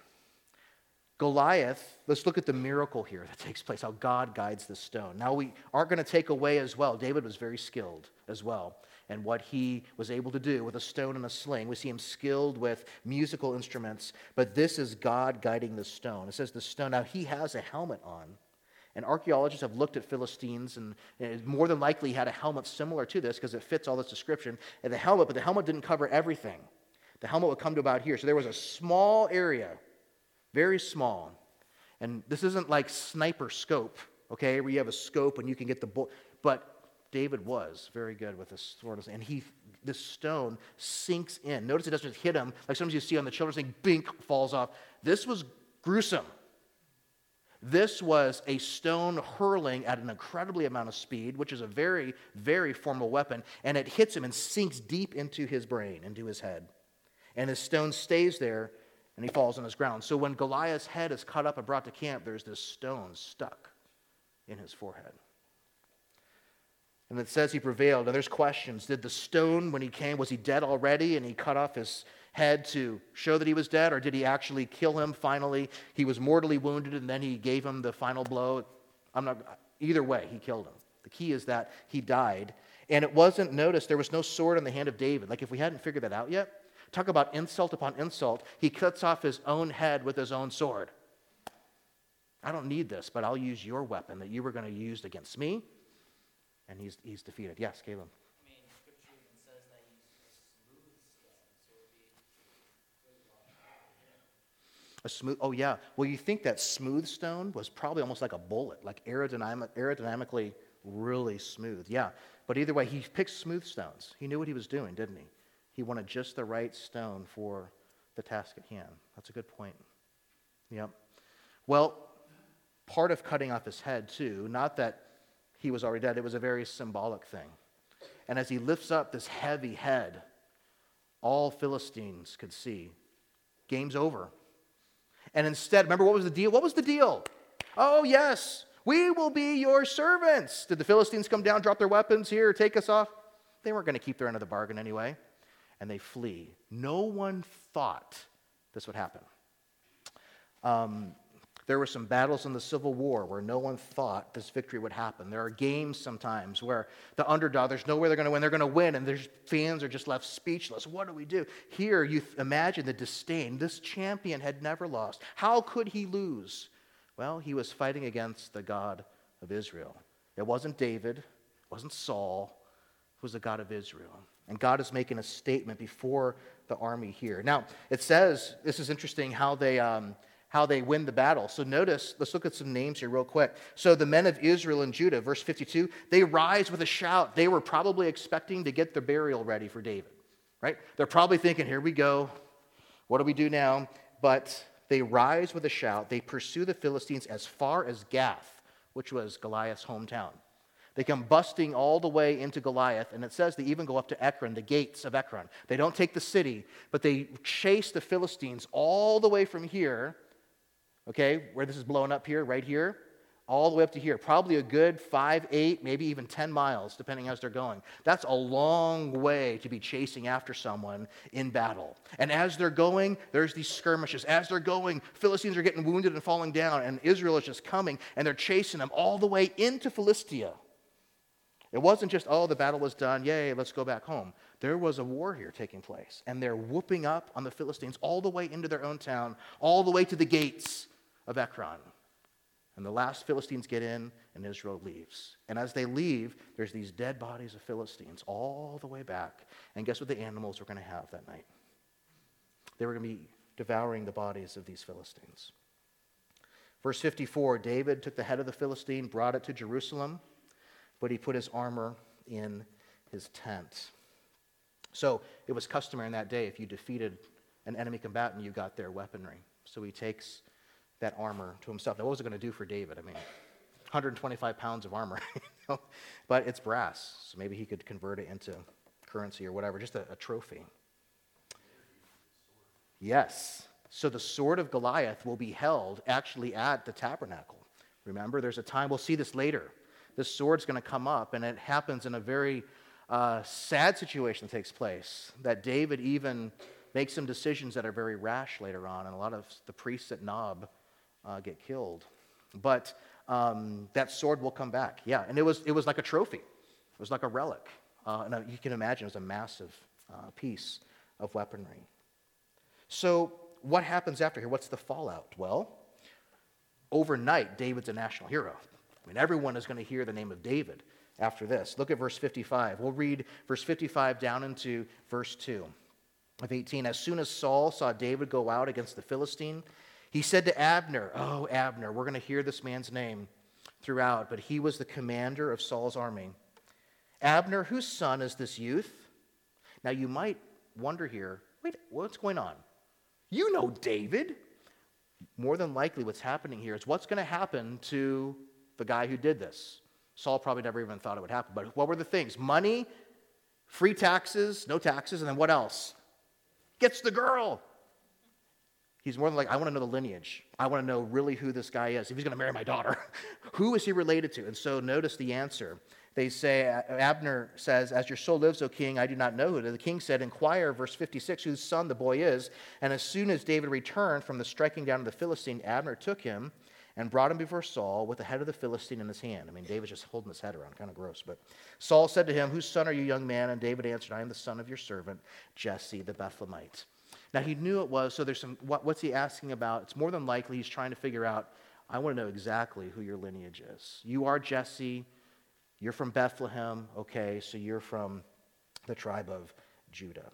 Goliath, let's look at the miracle here that takes place, how God guides the stone. Now, we aren't going to take away as well. David was very skilled as well. And what he was able to do with a stone and a sling. We see him skilled with musical instruments. But this is God guiding the stone. It says the stone. Now, he has a helmet on. And archaeologists have looked at Philistines and more than likely had a helmet similar to this because it fits all this description. And the helmet, but the helmet didn't cover everything. The helmet would come to about here. So there was a small area, very small. And this isn't like sniper scope, okay, where you have a scope and you can get the bullet. But David was very good with this sword. And this stone sinks in. Notice it doesn't just hit him like sometimes you see on the children's thing, bink, falls off. This was gruesome. This was a stone hurling at an incredibly amount of speed, which is a very, very formidable weapon. And it hits him and sinks deep into his brain, into his head. And his stone stays there, and he falls on his ground. So when Goliath's head is cut up and brought to camp, there's this stone stuck in his forehead. And it says he prevailed. And there's questions. Did the stone, when he came, was he dead already, and he cut off his head to show that he was dead? Or did he actually kill him finally? He was mortally wounded, and then he gave him the final blow. Either way, he killed him. The key is that he died. And it wasn't, notice, there was no sword in the hand of David. Like if we hadn't figured that out yet, talk about insult upon insult. He cuts off his own head with his own sword. I don't need this, but I'll use your weapon that you were going to use against me. And he's defeated. Yes, Caleb. I mean, Scripture even says that he's a smooth stone, so it would be really long. A smooth, oh yeah. Well, you think that smooth stone was probably almost like a bullet, like aerodynamically really smooth. Yeah, but either way, he picked smooth stones. He knew what he was doing, didn't he? He wanted just the right stone for the task at hand. That's a good point. Yep. Well, part of cutting off his head, too, not that he was already dead, it was a very symbolic thing. And as he lifts up this heavy head, all Philistines could see, game's over. And instead, remember what was the deal? What was the deal? Oh, yes, we will be your servants. Did the Philistines come down, drop their weapons here, take us off? They weren't going to keep their end of the bargain anyway. And they flee. No one thought this would happen. There were some battles in the Civil War where no one thought this victory would happen. There are games sometimes where the underdog, there's no way they're going to win. They're going to win, and there's fans are just left speechless. What do we do? Here, you imagine the disdain. This champion had never lost. How could he lose? Well, he was fighting against the God of Israel. It wasn't David. It wasn't Saul. It was the God of Israel. And God is making a statement before the army here. Now, it says, this is interesting, how they win the battle. So notice, let's look at some names here real quick. So the men of Israel and Judah, verse 52, they rise with a shout. They were probably expecting to get the burial ready for David, right? They're probably thinking, here we go. What do we do now? But they rise with a shout. They pursue the Philistines as far as Gath, which was Goliath's hometown. They come busting all the way into Goliath, and it says they even go up to Ekron, the gates of Ekron. They don't take the city, but they chase the Philistines all the way from here, okay, where this is blowing up here, right here, all the way up to here. Probably a good 5, 8, maybe even 10 miles, depending as they're going. That's a long way to be chasing after someone in battle. And as they're going, there's these skirmishes. As they're going, Philistines are getting wounded and falling down, and Israel is just coming, and they're chasing them all the way into Philistia. It wasn't just, oh, the battle was done, yay, let's go back home. There was a war here taking place, and they're whooping up on the Philistines all the way into their own town, all the way to the gates of Ekron. And the last Philistines get in, and Israel leaves. And as they leave, there's these dead bodies of Philistines all the way back. And guess what the animals were going to have that night? They were going to be devouring the bodies of these Philistines. Verse 54, David took the head of the Philistine, brought it to Jerusalem, but he put his armor in his tent. So it was customary in that day, if you defeated an enemy combatant, you got their weaponry. So he takes that armor to himself. Now, what was it going to do for David? I mean, 125 pounds of armor, but it's brass, so maybe he could convert it into currency or whatever, just a trophy. Yes. So the sword of Goliath will be held actually at the tabernacle. Remember, there's a time, we'll see this later. This sword's going to come up, and it happens in a very sad situation that takes place, that David even makes some decisions that are very rash later on, and a lot of the priests at Nob get killed. But that sword will come back, yeah. And it was like a trophy. It was like a relic. And you can imagine it was a massive piece of weaponry. So what happens after here? What's the fallout? Well, overnight, David's a national hero. I mean, everyone is going to hear the name of David after this. Look at verse 55. We'll read verse 55 down into verse 2 of 18. As soon as Saul saw David go out against the Philistine, he said to Abner, oh, Abner, we're going to hear this man's name throughout, but he was the commander of Saul's army. Abner, whose son is this youth? Now, you might wonder here, wait, what's going on? You know David. More than likely what's happening here is what's going to happen to the guy who did this. Saul probably never even thought it would happen. But what were the things? Money, free taxes, no taxes, and then what else? Gets the girl. He's more than like, I want to know the lineage. I want to know really who this guy is. If he's going to marry my daughter, who is he related to? And so notice the answer. They say, Abner says, as your soul lives, O king, I do not know who. The king said, inquire, verse 56, whose son the boy is. And as soon as David returned from the striking down of the Philistine, Abner took him and brought him before Saul with the head of the Philistine in his hand. I mean, David's just holding his head around, kind of gross. But Saul said to him, whose son are you, young man? And David answered, I am the son of your servant, Jesse the Bethlehemite. Now, he knew it was, so there's some, what's he asking about? It's more than likely he's trying to figure out, I want to know exactly who your lineage is. You are Jesse. You're from Bethlehem. Okay, so you're from the tribe of Judah.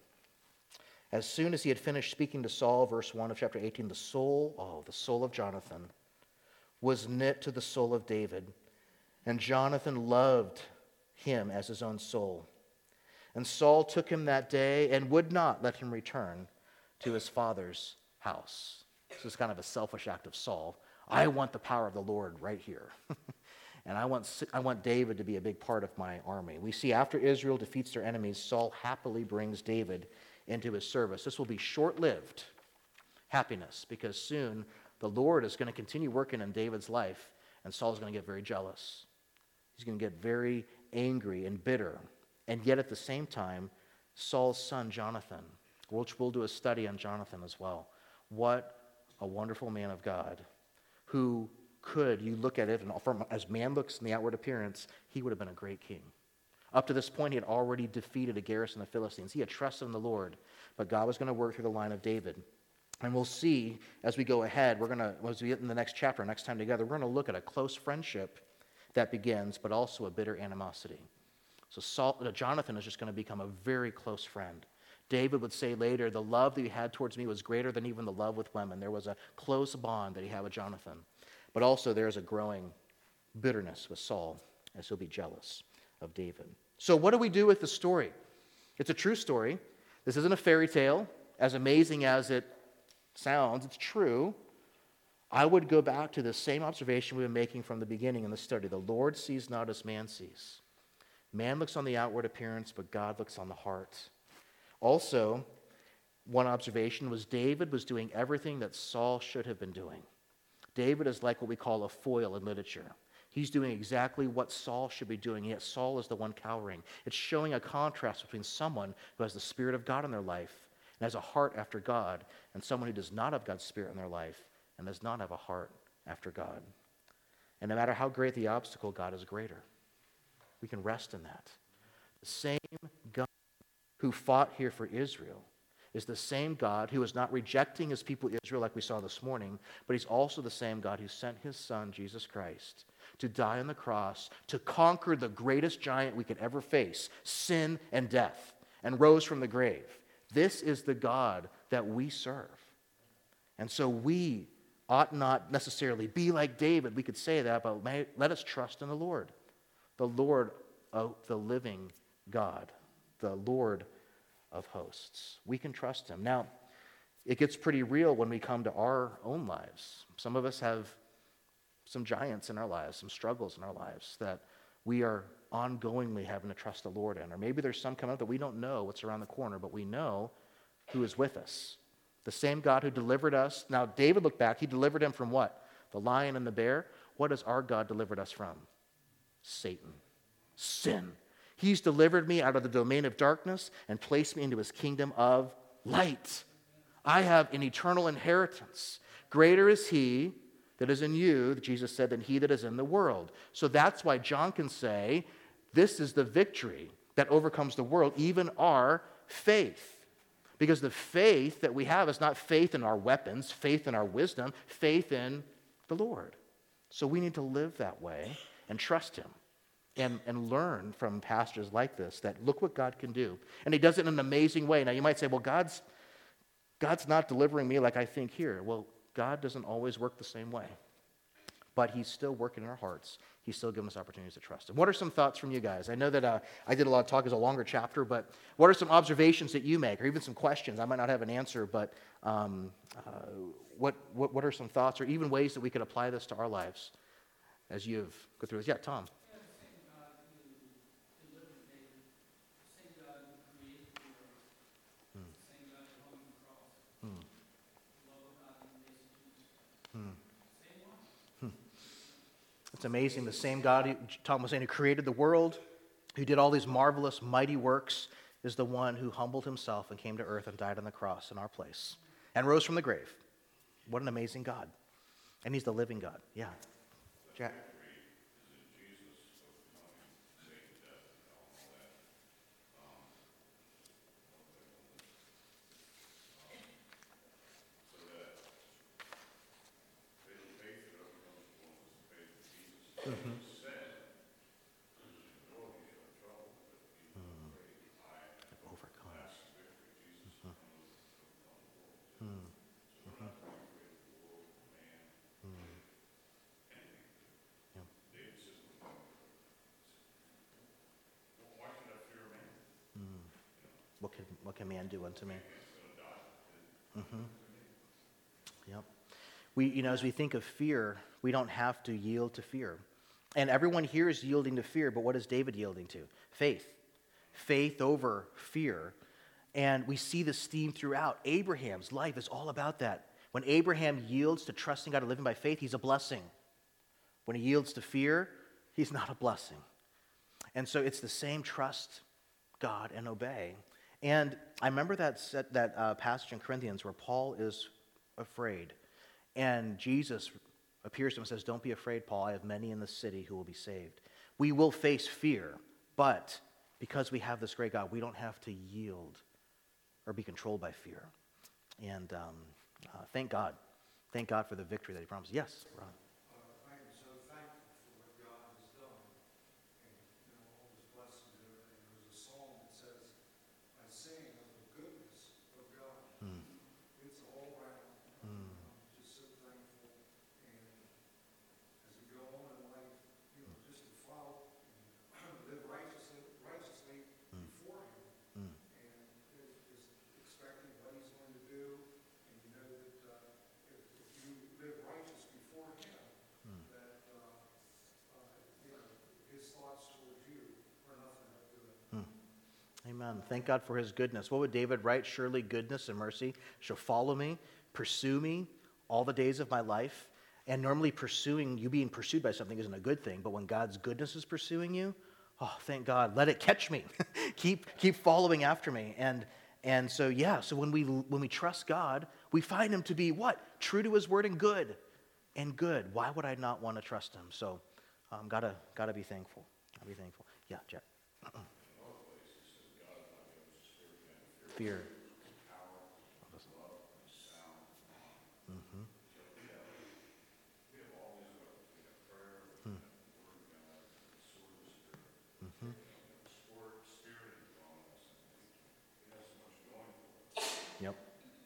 As soon as he had finished speaking to Saul, verse 1 of chapter 18, the soul of Jonathan was knit to the soul of David, and Jonathan loved him as his own soul. And Saul took him that day and would not let him return to his father's house. This is kind of a selfish act of Saul. I want the power of the Lord right here. And I want David to be a big part of my army. We see after Israel defeats their enemies, Saul happily brings David into his service. This will be short-lived happiness, because soon the Lord is going to continue working in David's life, and Saul's going to get very jealous. He's going to get very angry and bitter. And yet at the same time, Saul's son Jonathan, which we'll do a study on Jonathan as well. What a wonderful man of God who could, you look at it, and from as man looks in the outward appearance, he would have been a great king. Up to this point, he had already defeated a garrison of Philistines. He had trusted in the Lord, but God was going to work through the line of David. And we'll see as we go ahead, as we get in the next chapter, next time together, we're going to look at a close friendship that begins, but also a bitter animosity. So Jonathan is just going to become a very close friend. David would say later, the love that he had towards me was greater than even the love with women. There was a close bond that he had with Jonathan. But also there's a growing bitterness with Saul, as he'll be jealous of David. So what do we do with the story? It's a true story. This isn't a fairy tale. As amazing as it sounds, it's true. I would go back to the same observation we've been making from the beginning in the study. The Lord sees not as man sees. Man looks on the outward appearance, but God looks on the heart. Also, one observation was David was doing everything that Saul should have been doing. David is like what we call a foil in literature. He's doing exactly what Saul should be doing, yet Saul is the one cowering. It's showing a contrast between someone who has the Spirit of God in their life and has a heart after God, and someone who does not have God's Spirit in their life and does not have a heart after God. And no matter how great the obstacle, God is greater. We can rest in that. The same God who fought here for Israel is the same God who is not rejecting his people Israel like we saw this morning, but he's also the same God who sent his son, Jesus Christ, to die on the cross, to conquer the greatest giant we could ever face, sin and death, and rose from the grave. This is the God that we serve. And so we ought not necessarily be like David. We could say that, but let us trust in the Lord of the living God, the Lord of hosts. We can trust him. Now, it gets pretty real when we come to our own lives. Some of us have some giants in our lives, some struggles in our lives that we are ongoingly having to trust the Lord in. Or maybe there's some coming up that we don't know what's around the corner, but we know who is with us. The same God who delivered us. Now, David looked back. He delivered him from what? The lion and the bear. What has our God delivered us from? Satan. Sin. He's delivered me out of the domain of darkness and placed me into his kingdom of light. I have an eternal inheritance. Greater is he that is in you, Jesus said, than he that is in the world. So that's why John can say, this is the victory that overcomes the world, even our faith. Because the faith that we have is not faith in our weapons, faith in our wisdom, faith in the Lord. So we need to live that way and trust him. And learn from pastors like this that look what God can do. And he does it in an amazing way. Now you might say, well, God's not delivering me like I think here. Well, God doesn't always work the same way. But he's still working in our hearts. He's still giving us opportunities to trust him. What are some thoughts from you guys? I know that I did a lot of talk as a longer chapter, but what are some observations that you make, or even some questions? I might not have an answer, but what are some thoughts, or even ways that we could apply this to our lives as you've go through this? Yeah, Tom. It's amazing. The same God, Tom was saying, who created the world, who did all these marvelous, mighty works, is the one who humbled himself and came to earth and died on the cross in our place and rose from the grave. What an amazing God. And he's the living God. Yeah. Jack. What can man do unto me? Yep. As we think of fear, we don't have to yield to fear. And everyone here is yielding to fear, but what is David yielding to? Faith. Faith over fear. And we see this theme throughout. Abraham's life is all about that. When Abraham yields to trusting God and living by faith, he's a blessing. When he yields to fear, he's not a blessing. And so it's the same: trust God and obey. And I remember that passage in Corinthians where Paul is afraid. And Jesus appears to him and says, don't be afraid, Paul. I have many in the city who will be saved. We will face fear, but because we have this great God, we don't have to yield or be controlled by fear. And thank God. Thank God for the victory that he promised. Yes, Ron. I am so thankful for what God has done, and all his blessings and everything. There's a song that says, "I sing of the goodness of God." It's all around. I'm just so thankful, and as we go on in life, just to follow and live righteously before Him, and there's Amen. Thank God for his goodness. What would David write? Surely goodness and mercy shall follow me, pursue me all the days of my life. And normally being pursued by something isn't a good thing, but when God's goodness is pursuing you, oh, thank God, let it catch me. keep following after me. And so when we trust God, we find him to be what? True to his word and good. And good. Why would I not want to trust him? So gotta be thankful. Gotta be thankful. Yeah, Jack. Fear. Yep.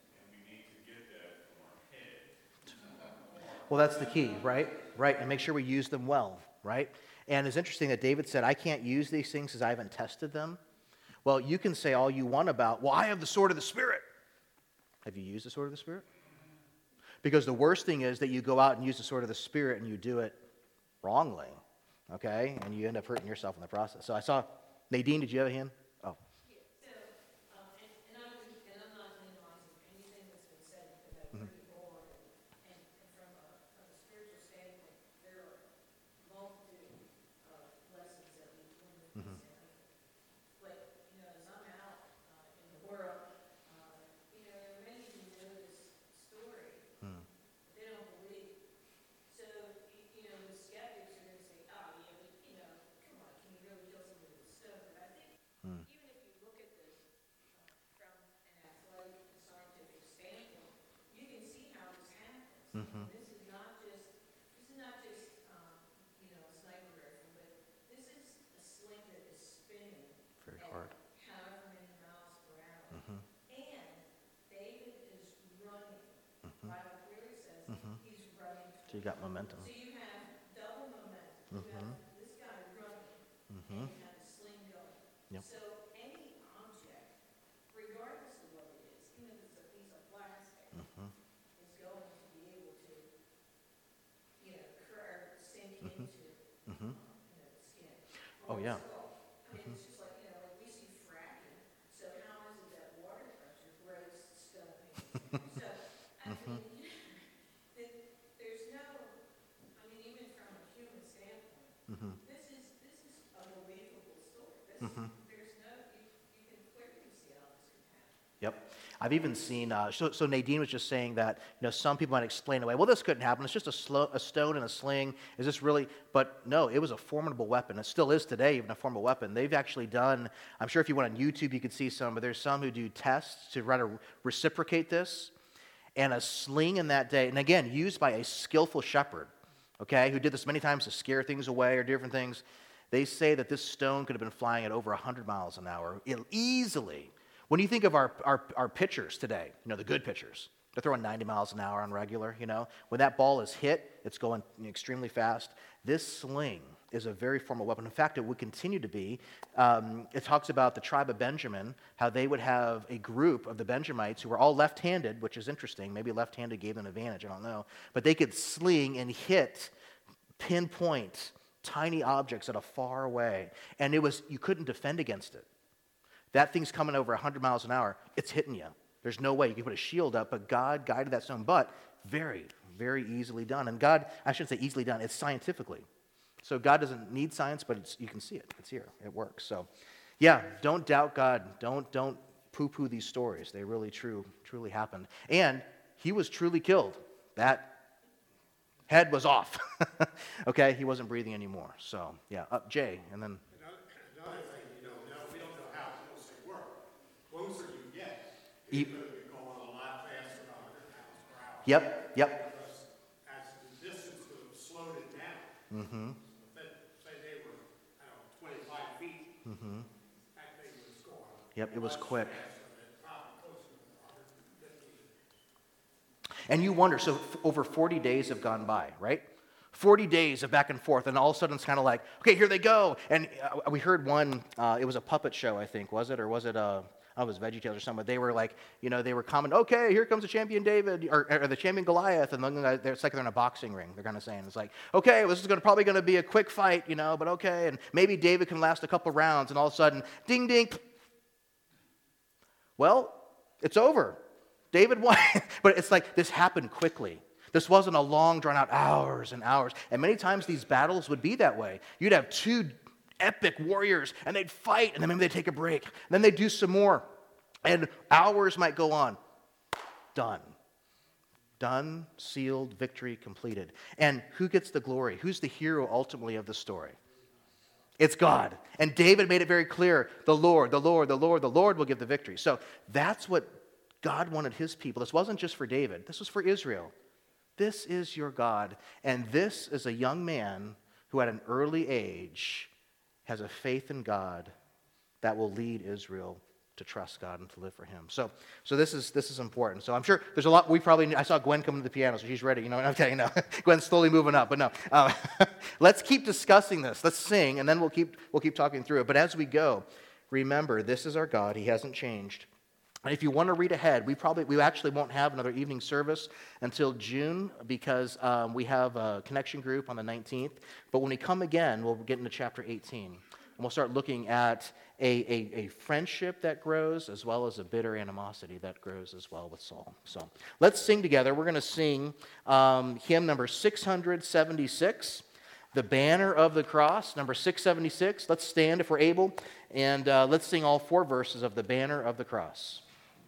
Well, that's the key, right? Right, and make sure we use them well, right? And it's interesting that David said, I can't use these things because I haven't tested them. Well, you can say all you want about, well, I have the sword of the Spirit. Have you used the sword of the Spirit? Because the worst thing is that you go out and use the sword of the Spirit and you do it wrongly, okay? And you end up hurting yourself in the process. So I saw, Nadine, did you have a hand? Oh. Yeah, so, and I'm not minimizing anything that's been said, because I'm pretty bored, and from a spiritual standpoint, there are multitude of lessons that we learn from this area. But, as I'm out in the world, there are many who know this story, but they don't believe. So, the skeptics are going to say, oh, yeah, but, come on, can you really kill somebody with a stone? But I think even if you look at this from an athletic and scientific standpoint, you can see how this happens. This is not just a sniper rifle, but this is a sling that is spinning Very at hard. however many miles per hour. And David is running. The Bible clearly says he's running. So you got momentum. So you have double momentum. You have this guy running, and you have the sling going. Yep. So any object, regardless of what it is, even if it's a piece of plastic, is going to be able to, sink into, the skin. Oh, yeah. I mean, it's just like, like we see fracking. So how is it that water pressure grows the stone? So, I mean, there's no, even from a human standpoint, this is a believable story. There's no, you can clearly see how this could happen. Yep. I've even seen, so Nadine was just saying that, some people might explain away, well, this couldn't happen. It's just a stone and a sling. Is this really? But no, it was a formidable weapon. It still is today, even a formidable weapon. They've actually done, I'm sure if you went on YouTube, you could see some, but there's some who do tests to try to reciprocate this. And a sling in that day, and again, used by a skillful shepherd, okay, who did this many times to scare things away or different things. They say that this stone could have been flying at over 100 miles an hour easily. When you think of our pitchers today, the good pitchers, they're throwing 90 miles an hour on regular, When that ball is hit, it's going extremely fast. This sling is a very formidable weapon. In fact, it would continue to be. It talks about the tribe of Benjamin, how they would have a group of the Benjamites who were all left-handed, which is interesting. Maybe left-handed gave them an advantage, I don't know. But they could sling and pinpoint tiny objects at a far away. And you couldn't defend against it. That thing's coming over 100 miles an hour, it's hitting you. There's no way you can put a shield up, but God guided that stone. But very, very easily done. And God, I shouldn't say easily done, it's scientifically. So God doesn't need science, but you can see it. It's here. It works. So, yeah, don't doubt God. Don't poo-poo these stories. They really, truly happened. And he was truly killed. That head was off. Okay, he wasn't breathing anymore. So, yeah, Jay, and then... Another thing, now we don't know how close they were. Closer you get, E- you're going to be going a lot faster than 100 miles per hour. Yep. Because as the distance could have slowed it down. Say they were, 25 feet. That thing was going. Yep, it was much quick. faster than probably closer to 150. And you wonder, so over 40 days have gone by, right? 40 days of back and forth, and all of a sudden it's kind of like, okay, here they go. And we heard one, it was a puppet show, I think, was it? Or was it, it was VeggieTales or something. But they were like, they were commenting, okay, here comes the champion David, or the champion Goliath. And then it's like they're in a boxing ring. They're kind of saying, it's like, okay, this is probably going to be a quick fight, but okay. And maybe David can last a couple rounds. And all of a sudden, ding, ding, Well, it's over. David won. But it's like this happened quickly. This wasn't a long, drawn-out hours and hours. And many times these battles would be that way. You'd have two epic warriors, and they'd fight, and then maybe they'd take a break. And then they'd do some more. And hours might go on. Done. Done, sealed, victory completed. And who gets the glory? Who's the hero ultimately of the story? It's God. And David made it very clear, the Lord, the Lord, the Lord, the Lord will give the victory. So that's what God wanted his people. This wasn't just for David. This was for Israel. This is your God. And this is a young man who at an early age has a faith in God that will lead Israel to trust God and to live for him. So this is important. So I'm sure there's a lot I saw Gwen come to the piano, so she's ready. You know, okay, no, Gwen's slowly moving up, but no. Let's keep discussing this. Let's sing, and then we'll keep talking through it. But as we go, remember, this is our God. He hasn't changed. And if you want to read ahead, we actually won't have another evening service until June because we have a connection group on the 19th. But when we come again, we'll get into chapter 18. And we'll start looking at a friendship that grows as well as a bitter animosity that grows as well with Saul. So let's sing together. We're going to sing hymn number 676, The Banner of the Cross, number 676. Let's stand if we're able, and let's sing all 4 verses of The Banner of the Cross.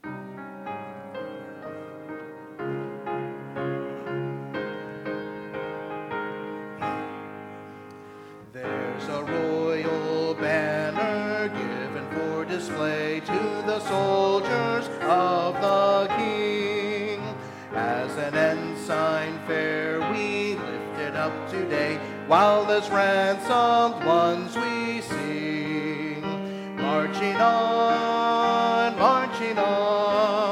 There's a royal banner given for display to the soldiers of the King. As an ensign fair we lift it up today, while as ransomed ones we sing. Marching on, marching on.